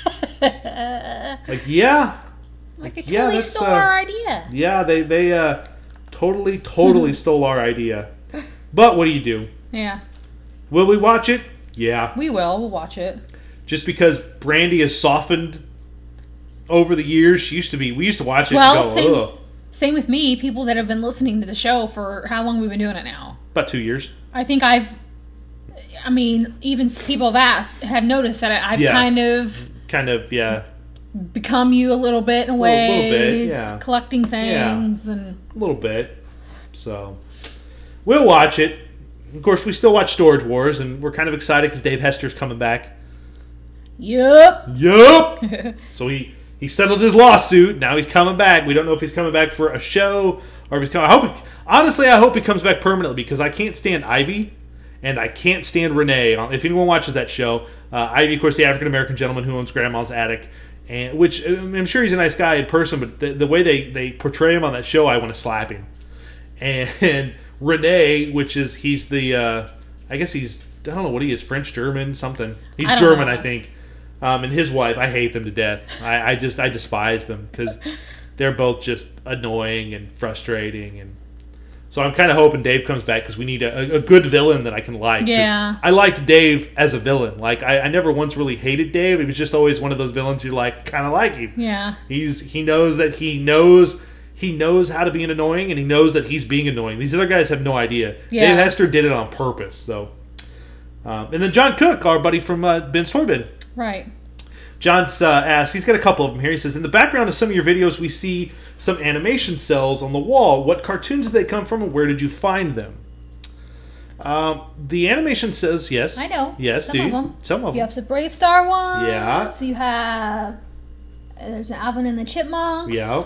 Like, yeah. like it yeah, totally that's, stole uh, our idea. Yeah, they, they uh, totally, totally stole our idea. But what do you do? Yeah, Will we watch it? Yeah. we will. We'll watch it. Just because Brandy has softened over the years, she used to be, we used to watch it Well, and go, same, ugh. same with me. People that have been listening to the show for how long we've been doing it now. About two years. I think I've, I mean, even people have asked, have noticed that I've Yeah. kind of Kind of, yeah. become you a little bit in a Little- way. little bit, yeah. Collecting things and A little bit. So, we'll watch it. Of course, we still watch Storage Wars, and we're kind of excited because Dave Hester's coming back. yup. Yup! So he, he settled his lawsuit. Now he's coming back. We don't know if he's coming back for a show or if he's coming. I hope. He, honestly, I hope he comes back permanently because I can't stand Ivy, and I can't stand Renee. If anyone watches that show, uh, Ivy, of course, the African American gentleman who owns Grandma's Attic, and which I'm sure he's a nice guy in person, but the, the way they, they portray him on that show, I want to slap him. And, and Renee, which is he's the, uh, I guess he's I don't know what he is, French, German, something. He's I don't German, know. I think. Um, and his wife, I hate them to death. I, I just I despise them because they're both just annoying and frustrating, and so I'm kind of hoping Dave comes back because we need a, a good villain that I can like. 'Cause Yeah. I liked Dave as a villain. Like I, I never once really hated Dave. He was just always one of those villains you like, kind of like him. Yeah. He's he knows that he knows he knows how to be an annoying, and he knows that he's being annoying. These other guys have no idea. Yeah. Dave Hester did it on purpose, though. Um, and then John Cook, our buddy from uh, Ben's Toy Bin. Right. John's uh, asked, he's got a couple of them here. He says, in the background of some of your videos, we see some animation cells on the wall. What cartoons did they come from, and where did you find them? Um, the animation says, yes. I know. Yes, Some do of you? them. Some of You them. have some Brave Star ones. Yeah. So you have. There's an Alvin and the Chipmunks. Yeah.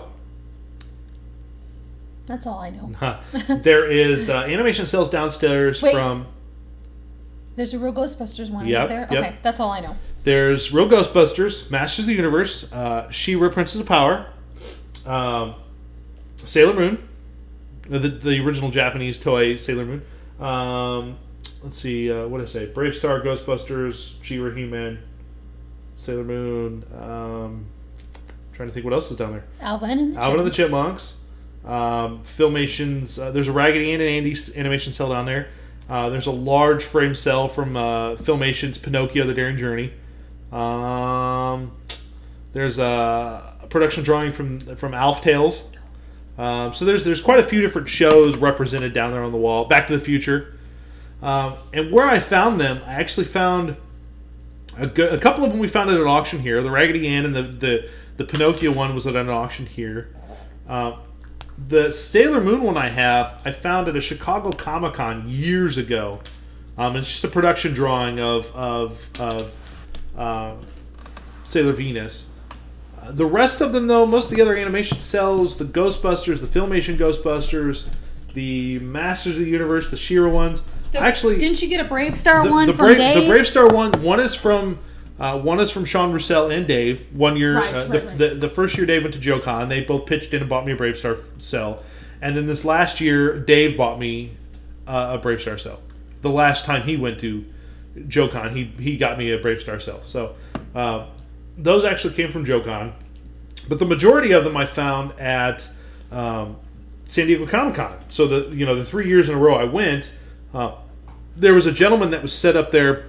That's all I know. Huh. There is uh, animation cells downstairs Wait. from... There's a real Ghostbusters one. Yep, Is it there? yep. Okay, that's all I know. There's Real Ghostbusters, Masters of the Universe, uh, She-Ra, Princess of Power, um, Sailor Moon, the, the original Japanese toy Sailor Moon. Um, let's see, uh, what did I say? Brave Star, Ghostbusters, She-Ra, He-Man, Sailor Moon. Um, trying to think what else is down there. Alvin and the Alvin and the Chipmunks. Chipmunks. Um, Filmations. Uh, there's a Raggedy Ann and Andy animation cell down there. Uh, there's a large frame cell from uh, Filmation's Pinocchio: The Daring Journey. Um, there's a, a production drawing from from Alf Tales. Um, so there's there's quite a few different shows represented down there on the wall. Back to the Future. Um, and where I found them, I actually found a, go- a couple of them we found at an auction here. The Raggedy Ann and the, the, the Pinocchio one was at an auction here. Uh, the Sailor Moon one I have, I found at a Chicago Comic Con years ago. Um, it's just a production drawing of of, of uh, Sailor Venus. Uh, the rest of them, though, most of the other animation cells, the Ghostbusters, the Filmation Ghostbusters, the Masters of the Universe, the She-Ra ones. Actually, Didn't you get a Brave Star the, one the from Brave, Dave? The Brave Star one, one is from uh, one is from Sean Roussel and Dave. One year, Right, uh, right, the, right. The, the first year Dave went to JoeCon, they both pitched in and bought me a Brave Star cell. And then this last year, Dave bought me uh, a Brave Star cell. the last time he went to JoeCon, he he got me a Brave Star cell. So uh, those actually came from JoeCon, but the majority of them I found at um, San Diego Comic-Con. So the you know the three years in a row I went, uh, there was a gentleman that was set up there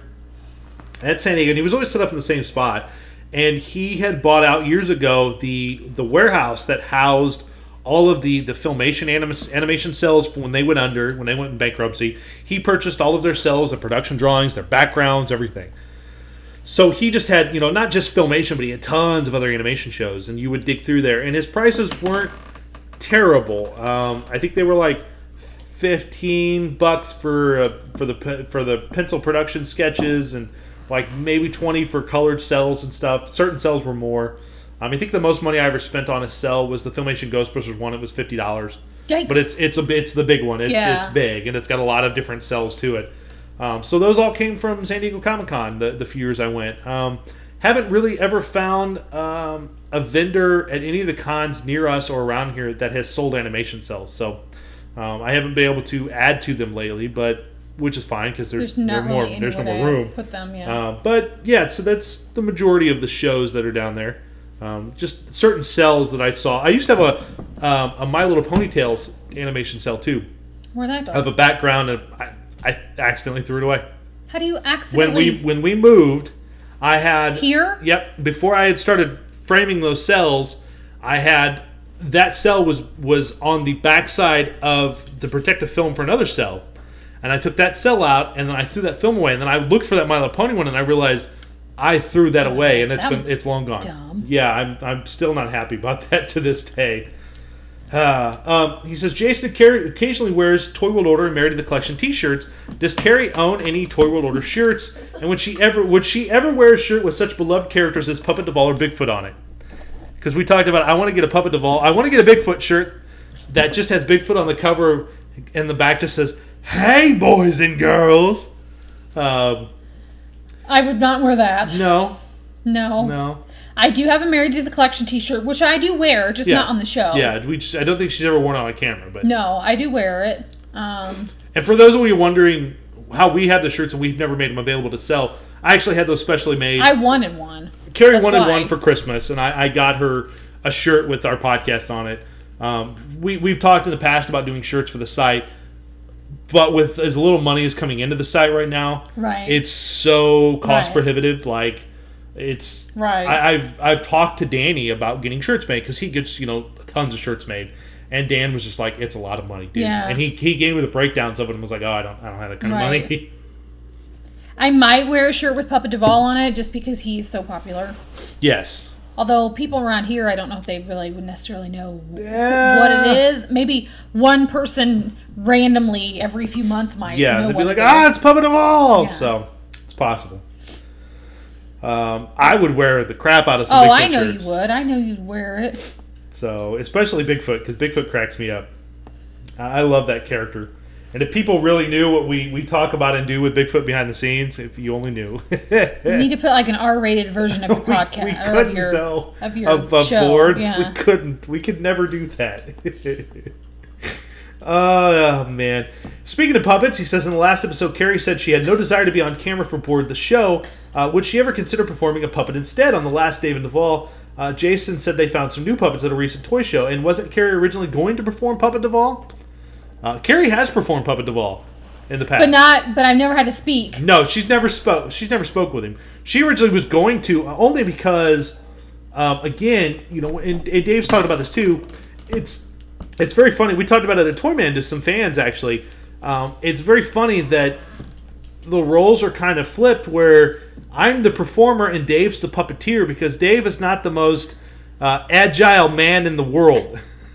at San Diego, and he was always set up in the same spot. And he had bought out years ago the the warehouse that housed all of the, the Filmation anim- animation cells when they went under, when they went in bankruptcy. He purchased all of their cells, their production drawings, their backgrounds, everything. So he just had, you know, not just Filmation, but he had tons of other animation shows, and you would dig through there. And his prices weren't terrible. Um, I think they were like fifteen bucks for uh, for the for the pencil production sketches, and like maybe twenty for colored cells and stuff. Certain cells were more. Um, I think the most money I ever spent on a cell was the Filmation Ghostbusters one. It was fifty dollars. Yikes. But it's it's a it's the big one. It's Yeah. it's big, and it's got a lot of different cells to it. Um, so those all came from San Diego Comic-Con the, the few years I went. Um, haven't really ever found um, a vendor at any of the cons near us or around here that has sold animation cells. So um, I haven't been able to add to them lately, but which is fine because there's, There's there not more really there's no anywhere more to room. Put them, yeah. Uh, but yeah, so that's the majority of the shows that are down there. Um, just certain cells that I saw. I used to have a um, a My Little Ponytails animation cell too. Where'd that go? Of a background, and I, I accidentally threw it away. How do you When accidentally we when we moved, I had here? Yep. Before I had started framing those cells, I had that cell was was on the backside of the protective film for another cell, and I took that cell out, and then I threw that film away, and then I looked for that My Little Pony one, and I realized I threw that away, and it's That been was it's long gone. dumb. Yeah, I'm I'm still not happy about that to this day. Uh, um, he says Jason occasionally wears Toy World Order and Married to the Collection T-shirts. Does Carrie own any Toy World Order shirts? And would she ever would she ever wear a shirt with such beloved characters as Puppet Duvall or Bigfoot on it? Because we talked about I want to get a Puppet Duvall. I want to get a Bigfoot shirt that just has Bigfoot on the cover, and the back just says "Hey boys and girls." Um, I would not wear that. no, No. no. I do have a Married to the Collection t-shirt, which I do wear, just Yeah. not on the show. Yeah, we just, I don't think she's ever worn it on camera, but No, I do wear it. Um, And for those of you wondering how we have the shirts and we've never made them available to sell, I actually had those specially made. I wanted one. Carrie That's wanted why. one for Christmas, and I, I got her a shirt with our podcast on it. Um, we, we've talked in the past about doing shirts for the site, but with as little money as coming into the site right now, Right. it's so cost Right. prohibitive. Like, it's Right. I, I've I've talked to Danny about getting shirts made because he gets you know tons of shirts made, and Dan was just like, it's a lot of money, dude. Yeah. And he he gave me the breakdowns of it and was like, oh, I don't I don't have that kind Right. of money. I might wear a shirt with Puppet Duvall on it just because he's so popular. Yes. Although people around here, I don't know if they really would necessarily know Yeah. what it is. Maybe one person randomly every few months might Yeah, know they'd what be like, it ah, is. it's Puppet Evolve! Yeah. So, it's possible. Um, I would wear the crap out of some Oh, Bigfoot I know shirts. you would. I know you'd wear it. So, especially Bigfoot, because Bigfoot cracks me up. I I love that character. And if people really knew what we, we talk about and do with Bigfoot behind the scenes, if you only knew. You need to put like an R-rated version of your we, podcast we or couldn't, of your though. of your of, of show. board. Yeah. We couldn't. We could never do that. Oh, man. Speaking of puppets, he says in the last episode, Carrie said she had no desire to be on camera for Board the Show. Uh, would she ever consider performing a puppet instead? On the last Dave and Duvall, uh, Jason said they found some new puppets at a recent toy show. And wasn't Carrie originally going to perform Puppet Duvall? Uh, Carrie has performed Puppet Duvall in the past. But not. But I've never had to speak. No, she's never spoke. She's never spoke with him. She originally was going to, uh, only because, um, again, you know, and, and Dave's talked about this too. It's it's very funny. We talked about it at Toyman to some fans actually. Um, it's very funny that the roles are kind of flipped, where I'm the performer and Dave's the puppeteer, because Dave is not the most uh, agile man in the world.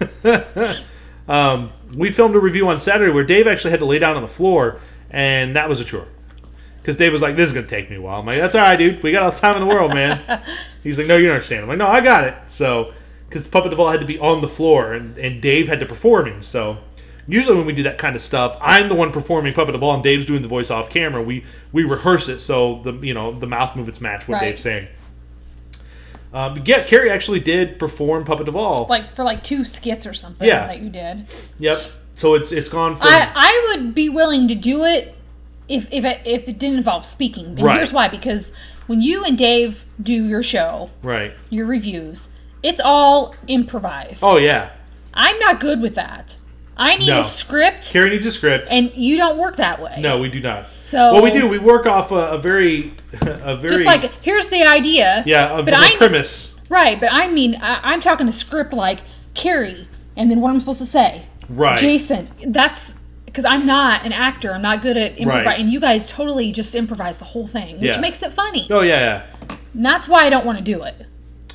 um, we filmed a review on Saturday where Dave actually had to lay down on the floor, and that was a chore. Because Dave was like, this is going to take me a while. I'm like, that's all right, dude. We got all the time in the world, man. He's like, no, you don't understand. I'm like, no, I got it. So, because Puppet Duvall had to be on the floor, and, and Dave had to perform him. So, usually when we do that kind of stuff, I'm the one performing Puppet Duvall, and Dave's doing the voice off camera. We we rehearse it so the you know the mouth movements match what Right. Dave's saying. Um, but yeah, Carrie actually did perform Puppet Duvall. Just like for like two skits or something Yeah. that you did. Yep. So it's it's gone from I I would be willing to do it if if it, if it didn't involve speaking. And Right. here's why: because when you and Dave do your show, Right. your reviews, it's all improvised. Oh yeah. I'm not good with that. I need No. a script, Carrie needs a script. and you don't work that way. No, we do not. So- what we do, we work off a, a very, a very, Just like, here's the idea. yeah, a, but a I premise. Right, but I mean, I, I'm talking a script like Carrie, and then what I'm supposed to say. Right. Jason. That's because I'm not an actor. I'm not good at improvising. Right. And you guys totally just improvise the whole thing, which Yeah. makes it funny. Oh yeah, yeah. And that's why I don't want to do it.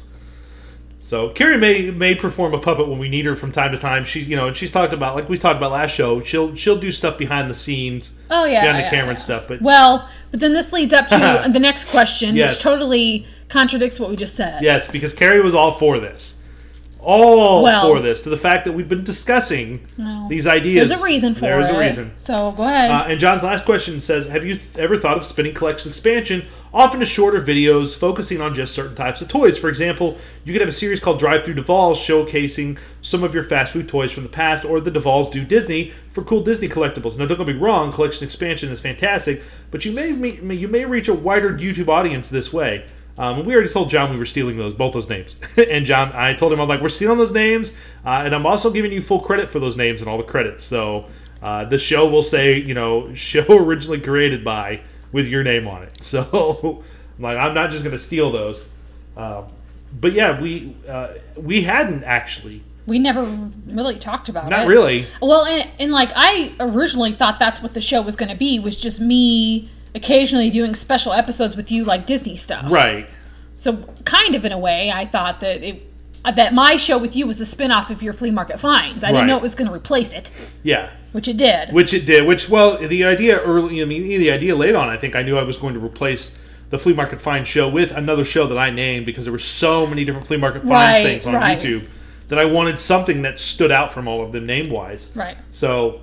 So Carrie may may perform a puppet when we need her from time to time. She, you know, and she's talked about, like we talked about last show. She'll she'll do stuff behind the scenes, Oh yeah, behind the yeah, camera yeah. and stuff. But Well, but then this leads up to the next question, Yes. which totally contradicts what we just said. yes, because Carrie was all for this, all Well- for this, to the fact that we've been discussing No. these ideas. There's a reason for There's it. a reason. So go ahead. Uh, and John's last question says, have you th- ever thought of spinning collection expansion off into shorter videos focusing on just certain types of toys? For example, you could have a series called Drive Through Duval's showcasing some of your fast food toys from the past, or the Duval's Do Disney for cool Disney collectibles. Now, don't get me wrong, collection expansion is fantastic, but you may, may you may reach a wider YouTube audience this way. Um, and we already told John we were stealing those both those names. And John, I told him, I'm like, we're stealing those names, uh, and I'm also giving you full credit for those names and all the credits. So uh, the show will say, you know, show originally created by, with your name on it. So I'm like, I'm not just going to steal those. Um, but yeah, we uh, we hadn't actually, we never really talked about it. not really. Well, and, and like I originally thought that's what the show was going to be, was just me occasionally doing special episodes with you, like Disney stuff. Right. So kind of in a way, I thought that it, that my show with you was a spin-off of your flea market finds. I didn't Right. know it was going to replace it, Yeah. which it did. Which it did. Which, well, the idea early, I mean, the idea late on, I think I knew I was going to replace the Flea Market Find show with another show that I named, because there were so many different Flea Market Finds Right, things on right. YouTube that I wanted something that stood out from all of them name-wise. Right. So,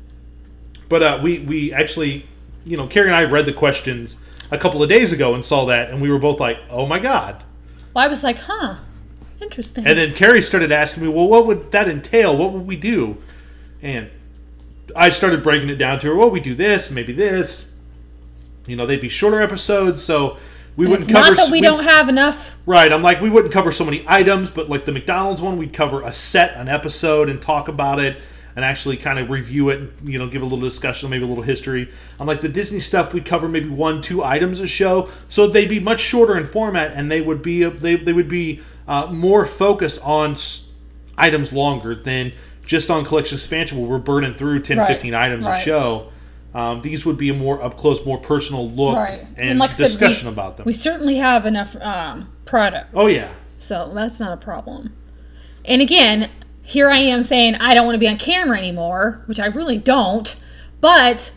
but uh, we, we actually, you know, Carrie and I read the questions a couple of days ago and saw that, and we were both like, oh my God. Well, I was like, huh, interesting. And then Carrie started asking me, well, what would that entail? What would we do? And I started breaking it down to her. Well, we do this, maybe this. You know, they'd be shorter episodes, so we And wouldn't it's cover. not that we we- don't have enough. Right, I'm like, we wouldn't cover so many items, but like the McDonald's one, we'd cover a set, an episode, and talk about it, and actually kind of review it, and, you know, give a little discussion, maybe a little history. I'm like, the Disney stuff, we'd cover maybe one, two items a show, so they'd be much shorter in format, and they would be they they would be uh, more focused on s- items longer than just on collection expansion, where we're burning through ten, Right, fifteen items right. a show. Um, these would be a more up close, more personal look Right. and, like I said, discussion we- about them. We certainly have enough um, product. oh yeah. So that's not a problem. And again, here I am saying I don't want to be on camera anymore, which I really don't. But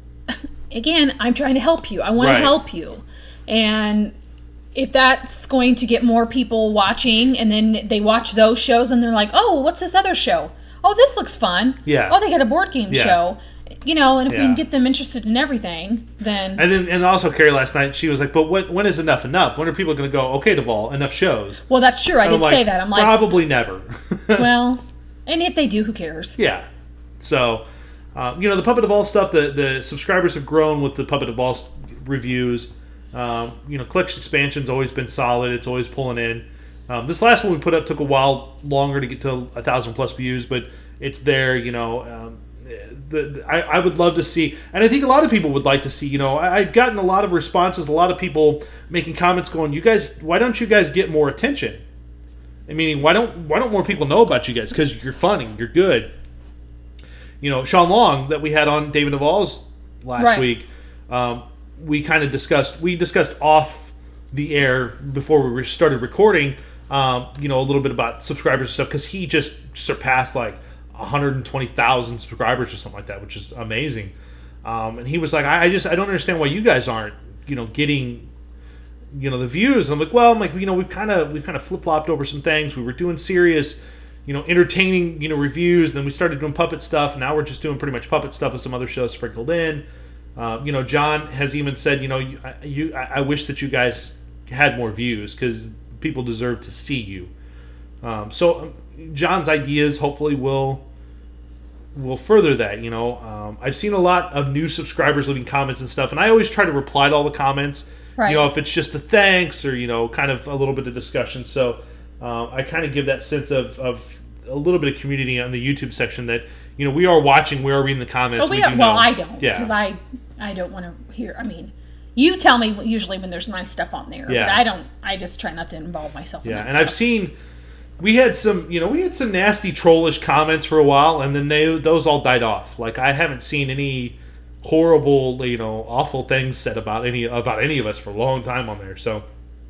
again, I'm trying to help you. I want Right. to help you. And if that's going to get more people watching, and then they watch those shows and they're like, oh, what's this other show? Oh, this looks fun. Yeah. Oh, they got a board game Yeah. show. You know, and if we Yeah. can get them interested in everything, then And then, and also Carrie last night, she was like, "But when, when is enough enough? When are people going to go? Okay, Duvall, enough shows." well, that's true. I And did I'm like, say that. I'm like, probably never. well, and if they do, who cares? yeah. So, uh, you know, the Puppet Duvall stuff. The the subscribers have grown with the Puppet Duvall s- reviews. Um, you know, collection expansion's always been solid. It's always pulling in. Um, this last one we put up took a while longer to get to a thousand plus views, but it's there. You know. Um, The, the, I, I would love to see, and I think a lot of people would like to see, you know, I, I've gotten a lot of responses, a lot of people making comments going, you guys, why don't you guys get more attention? I mean, why don't why don't more people know about you guys? Because you're funny, you're good. You know, Sean Long, that we had on David Duvall's last Right. week, um, we kind of discussed, we discussed off the air before we started recording, um, you know, a little bit about subscribers and stuff, because he just surpassed like one hundred twenty thousand subscribers or something like that, which is amazing. Um, and he was like, I, I just, I don't understand why you guys aren't, you know, getting, you know, the views. And I'm like, well, I'm like, you know, we've kind of, we've kind of flip flopped over some things. We were doing serious, you know, entertaining, you know, reviews. Then we started doing puppet stuff. And now we're just doing pretty much puppet stuff with some other shows sprinkled in. Uh, you know, John has even said, you know, you, I, you, I wish that you guys had more views, because people deserve to see you. Um, so John's ideas hopefully will will further that. You know, um, I've seen a lot of new subscribers leaving comments and stuff, and I always try to reply to all the comments. Right. You know, if it's just a thanks or, you know, kind of a little bit of discussion. So uh, I kind of give that sense of, of a little bit of community on the YouTube section that, you know, we are watching, we are reading the comments. Oh, we we don't, do well, know. I don't. Yeah. Because I, I don't want to hear, I mean, you tell me usually when there's nice stuff on there. Yeah. But I don't, I just try not to involve myself in Yeah, that and stuff. I've seen, we had some, you know, we had some nasty trollish comments for a while, and then they those all died off. Like, I haven't seen any horrible, you know, awful things said about any about any of us for a long time on there. So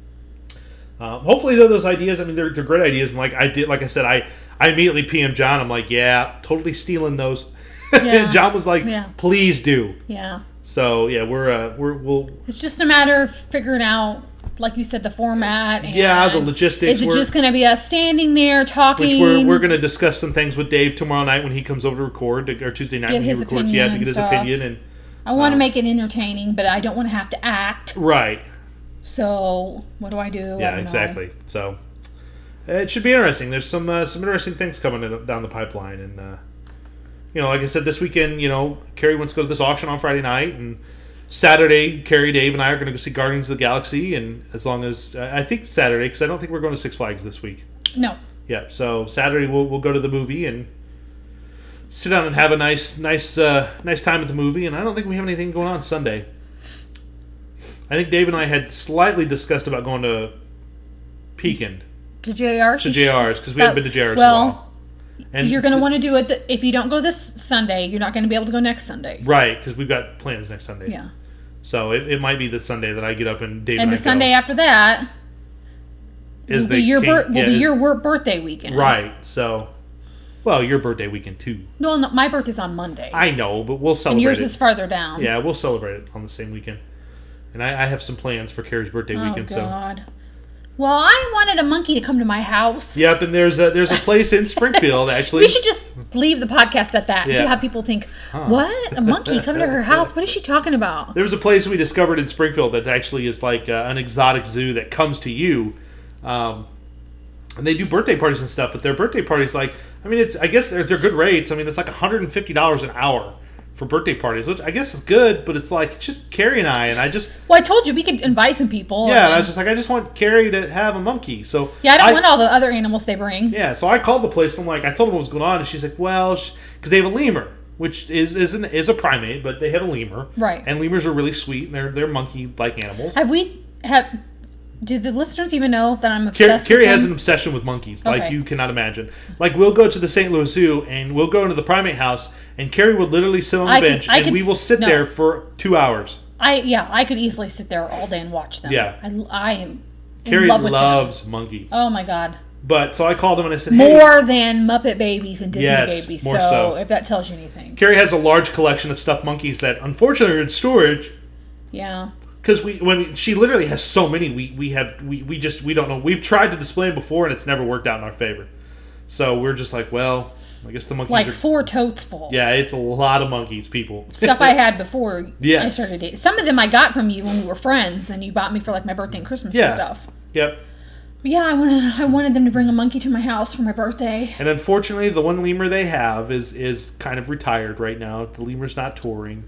um, hopefully though, those ideas, I mean, they're, they're great ideas. And like I did, like I said, I, I immediately P M'd John. I'm like, yeah, totally stealing those. Yeah. And John was like, Yeah. please do. Yeah. So yeah, we're uh, we're we'll It's just a matter of figuring out, like you said, the format. And yeah the logistics. Is it we're- just going to be us standing there talking? Which we're, we're going to discuss some things with Dave tomorrow night when he comes over to record, or Tuesday night Get when he his records. opinion Yeah, to and get his stuff. opinion and I want to um, make it entertaining, but I don't want to have to act. right. So what do I do? I Yeah, don't know. exactly. So uh, it should be interesting. There's some uh, some interesting things coming in, down the pipeline, and uh, you know, like I said, this weekend, you know, Carrie wants to go to this auction on Friday night, and Saturday, Carrie, Dave, and I are going to go see Guardians of the Galaxy, and as long as uh, I think Saturday, because I don't think we're going to Six Flags this week. No. Yeah, so Saturday we'll we'll go to the movie and sit down and have a nice nice uh, nice time at the movie. And I don't think we have anything going on Sunday. I think Dave and I had slightly discussed about going to Pekin To J R's? to J R's because we haven't been to J R's well, in a while. And you're going to want to do it. The, if you don't go this Sunday, you're not going to be able to go next Sunday. right, because we've got plans next Sunday. Yeah. So it, it might be the Sunday that I get up and Dave and, And I the Sunday go. after that Is will the be your King- bir- will yeah, be is- your work birthday weekend. right. So, well, your birthday weekend too. No, no, my birthday's on Monday. I know, but we'll celebrate and yours it. is farther down. Yeah, we'll celebrate it on the same weekend. And I, I have some plans for Carrie's birthday Oh, weekend. So, God. Well, I wanted a monkey to come to my house. yep. And there's a there's a place in Springfield actually. We should just leave the podcast at that. Yeah. And have people think, what? A monkey come to her house? What is she talking about? There was a place we discovered in Springfield that actually is like uh, an exotic zoo that comes to you, um, and they do birthday parties and stuff. But their birthday parties, like, I mean, it's I guess they're they're good rates. I mean, it's like one hundred fifty dollars an hour for birthday parties, which I guess is good. But it's like it's just Carrie and I, and I just Well, I told you we could invite some people. yeah, and and- I was just like I just want Carrie to have a monkey. So yeah, I don't want all the other animals they bring. Yeah, so I called the place and I'm like, I told them what was going on, and she's like, well, because they have a lemur, which is is, an, is a primate, but they have a lemur, Right. And lemurs are really sweet, and they're they're monkey-like animals. Have we have? Do the listeners even know that I'm Carrie, obsessed Carrie with has them? an obsession with monkeys, like Okay. you cannot imagine. Like we'll go to the Saint Louis Zoo and we'll go into the primate house, and Carrie would literally sit on the I could- bench, I and could we will s- sit no. there for two hours. I yeah, I could easily sit there all day and watch them. Yeah. I, I am in Carrie love with loves monkeys, them. Oh my god, but so I called him and I said, hey, more than Muppet Babies and Disney Yes, Babies. more so, so. if that tells you anything, Carrie has a large collection of stuffed monkeys that unfortunately are in storage. yeah. Because we, when she literally has so many, we, we have we, we just we don't know. We've tried to display them before, and it's never worked out in our favor. So we're just like, well, I guess the monkeys Like are. four totes full. Yeah, it's a lot of monkeys, people. Stuff I had before I Yes. started dating. Some of them I got from you when we were friends, and you bought me for like my birthday and Christmas Yeah. and stuff. Yep. But yeah, I wanted I wanted them to bring a monkey to my house for my birthday. And unfortunately, the one lemur they have is is kind of retired right now. The lemur's not touring,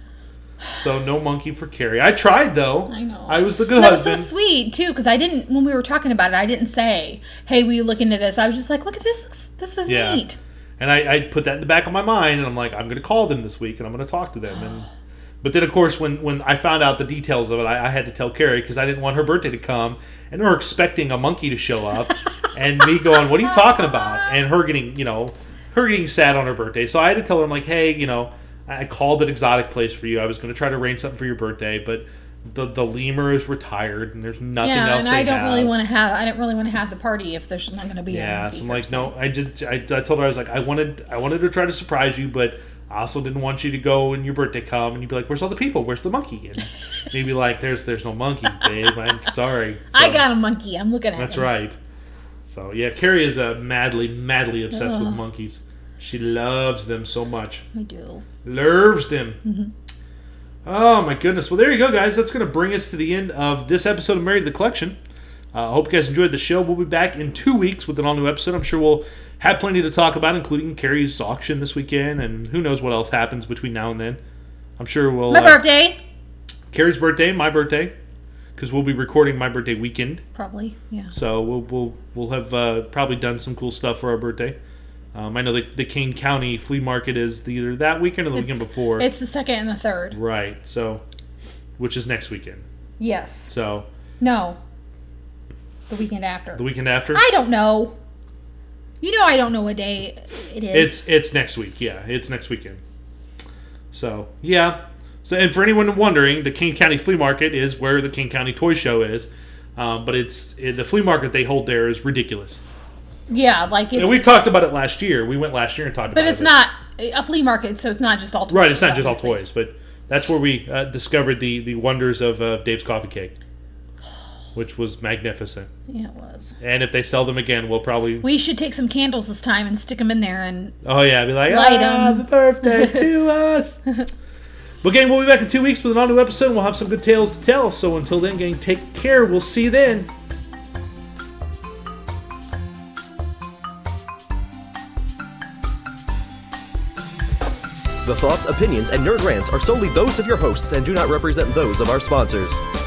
so no monkey for Carrie. I tried though. I know. I was the good That was so husband. sweet too, because I didn't when we were talking about it. I didn't say, "Hey, will you look into this?" I was just like, "Look at this. This, this is Yeah. neat." And I, I put that in the back of my mind, and I'm like, I'm going to call them this week, and I'm going to talk to them. And but then, of course, when, when I found out the details of it, I, I had to tell Carrie because I didn't want her birthday to come, and her expecting a monkey to show up, and me going, "What are you talking about?" And her getting, you know, her getting sad on her birthday. So I had to tell her, I'm like, "Hey, you know, I called an exotic place for you. I was going to try to arrange something for your birthday, but the the lemur is retired, and there's nothing Yeah, else and they I don't have." really want to have. I didn't really want to have the party if there's not going to be. a Yeah, monkey so I'm like, person. no, I just I, I told her I was like, I wanted I wanted to try to surprise you, but I also didn't want you to go and your birthday come and you'd be like, where's all the people? Where's the monkey? And maybe like, there's there's no monkey, babe. I'm sorry. So, I got a monkey. I'm looking at That's him. right. So yeah, Carrie is uh, madly madly obsessed with Ugh. monkeys. She loves them so much. I do. Loves them. Mm-hmm. Oh my goodness. Well, there you go, guys. That's going to bring us to the end of this episode of Married to the Collection. I uh, hope you guys enjoyed the show. We'll be back in two weeks with an all-new episode. I'm sure we'll have plenty to talk about, including Carrie's auction this weekend, and who knows what else happens between now and then. I'm sure we'll... My uh, birthday. Carrie's birthday, my birthday, because we'll be recording my birthday weekend. Probably, yeah. So we'll we'll we'll have uh, probably done some cool stuff for our birthday. Um, I know the the Kane County Flea Market is the, either that weekend or the It's- weekend before. It's the second and the third. Right. So, which is next weekend. Yes. So No. The weekend after. the weekend after. I don't know. You know I don't know what day it is. It's it's next week. Yeah, it's next weekend. So yeah. So and for anyone wondering, the Kane County Flea Market is where the Kane County Toy Show is, um, but it's it, the flea market they hold there is ridiculous. Yeah, like it's... And we talked about it last year. We went last year and talked But about it. it's not a flea market, so it's not just all toys. Right, it's not just all obviously. toys, but that's where we uh, discovered the, the wonders of uh, Dave's Coffee Cake, which was magnificent. Yeah, it was. And if they sell them again, we'll probably... We should take some candles this time and stick them in there and... Oh, yeah, be like, Light ah, 'em." the birthday to us. But, gang, we'll be back in two weeks with an all-new episode, and we'll have some good tales to tell. So until then, gang, take care. We'll see you then. The thoughts, opinions, and nerd rants are solely those of your hosts and do not represent those of our sponsors.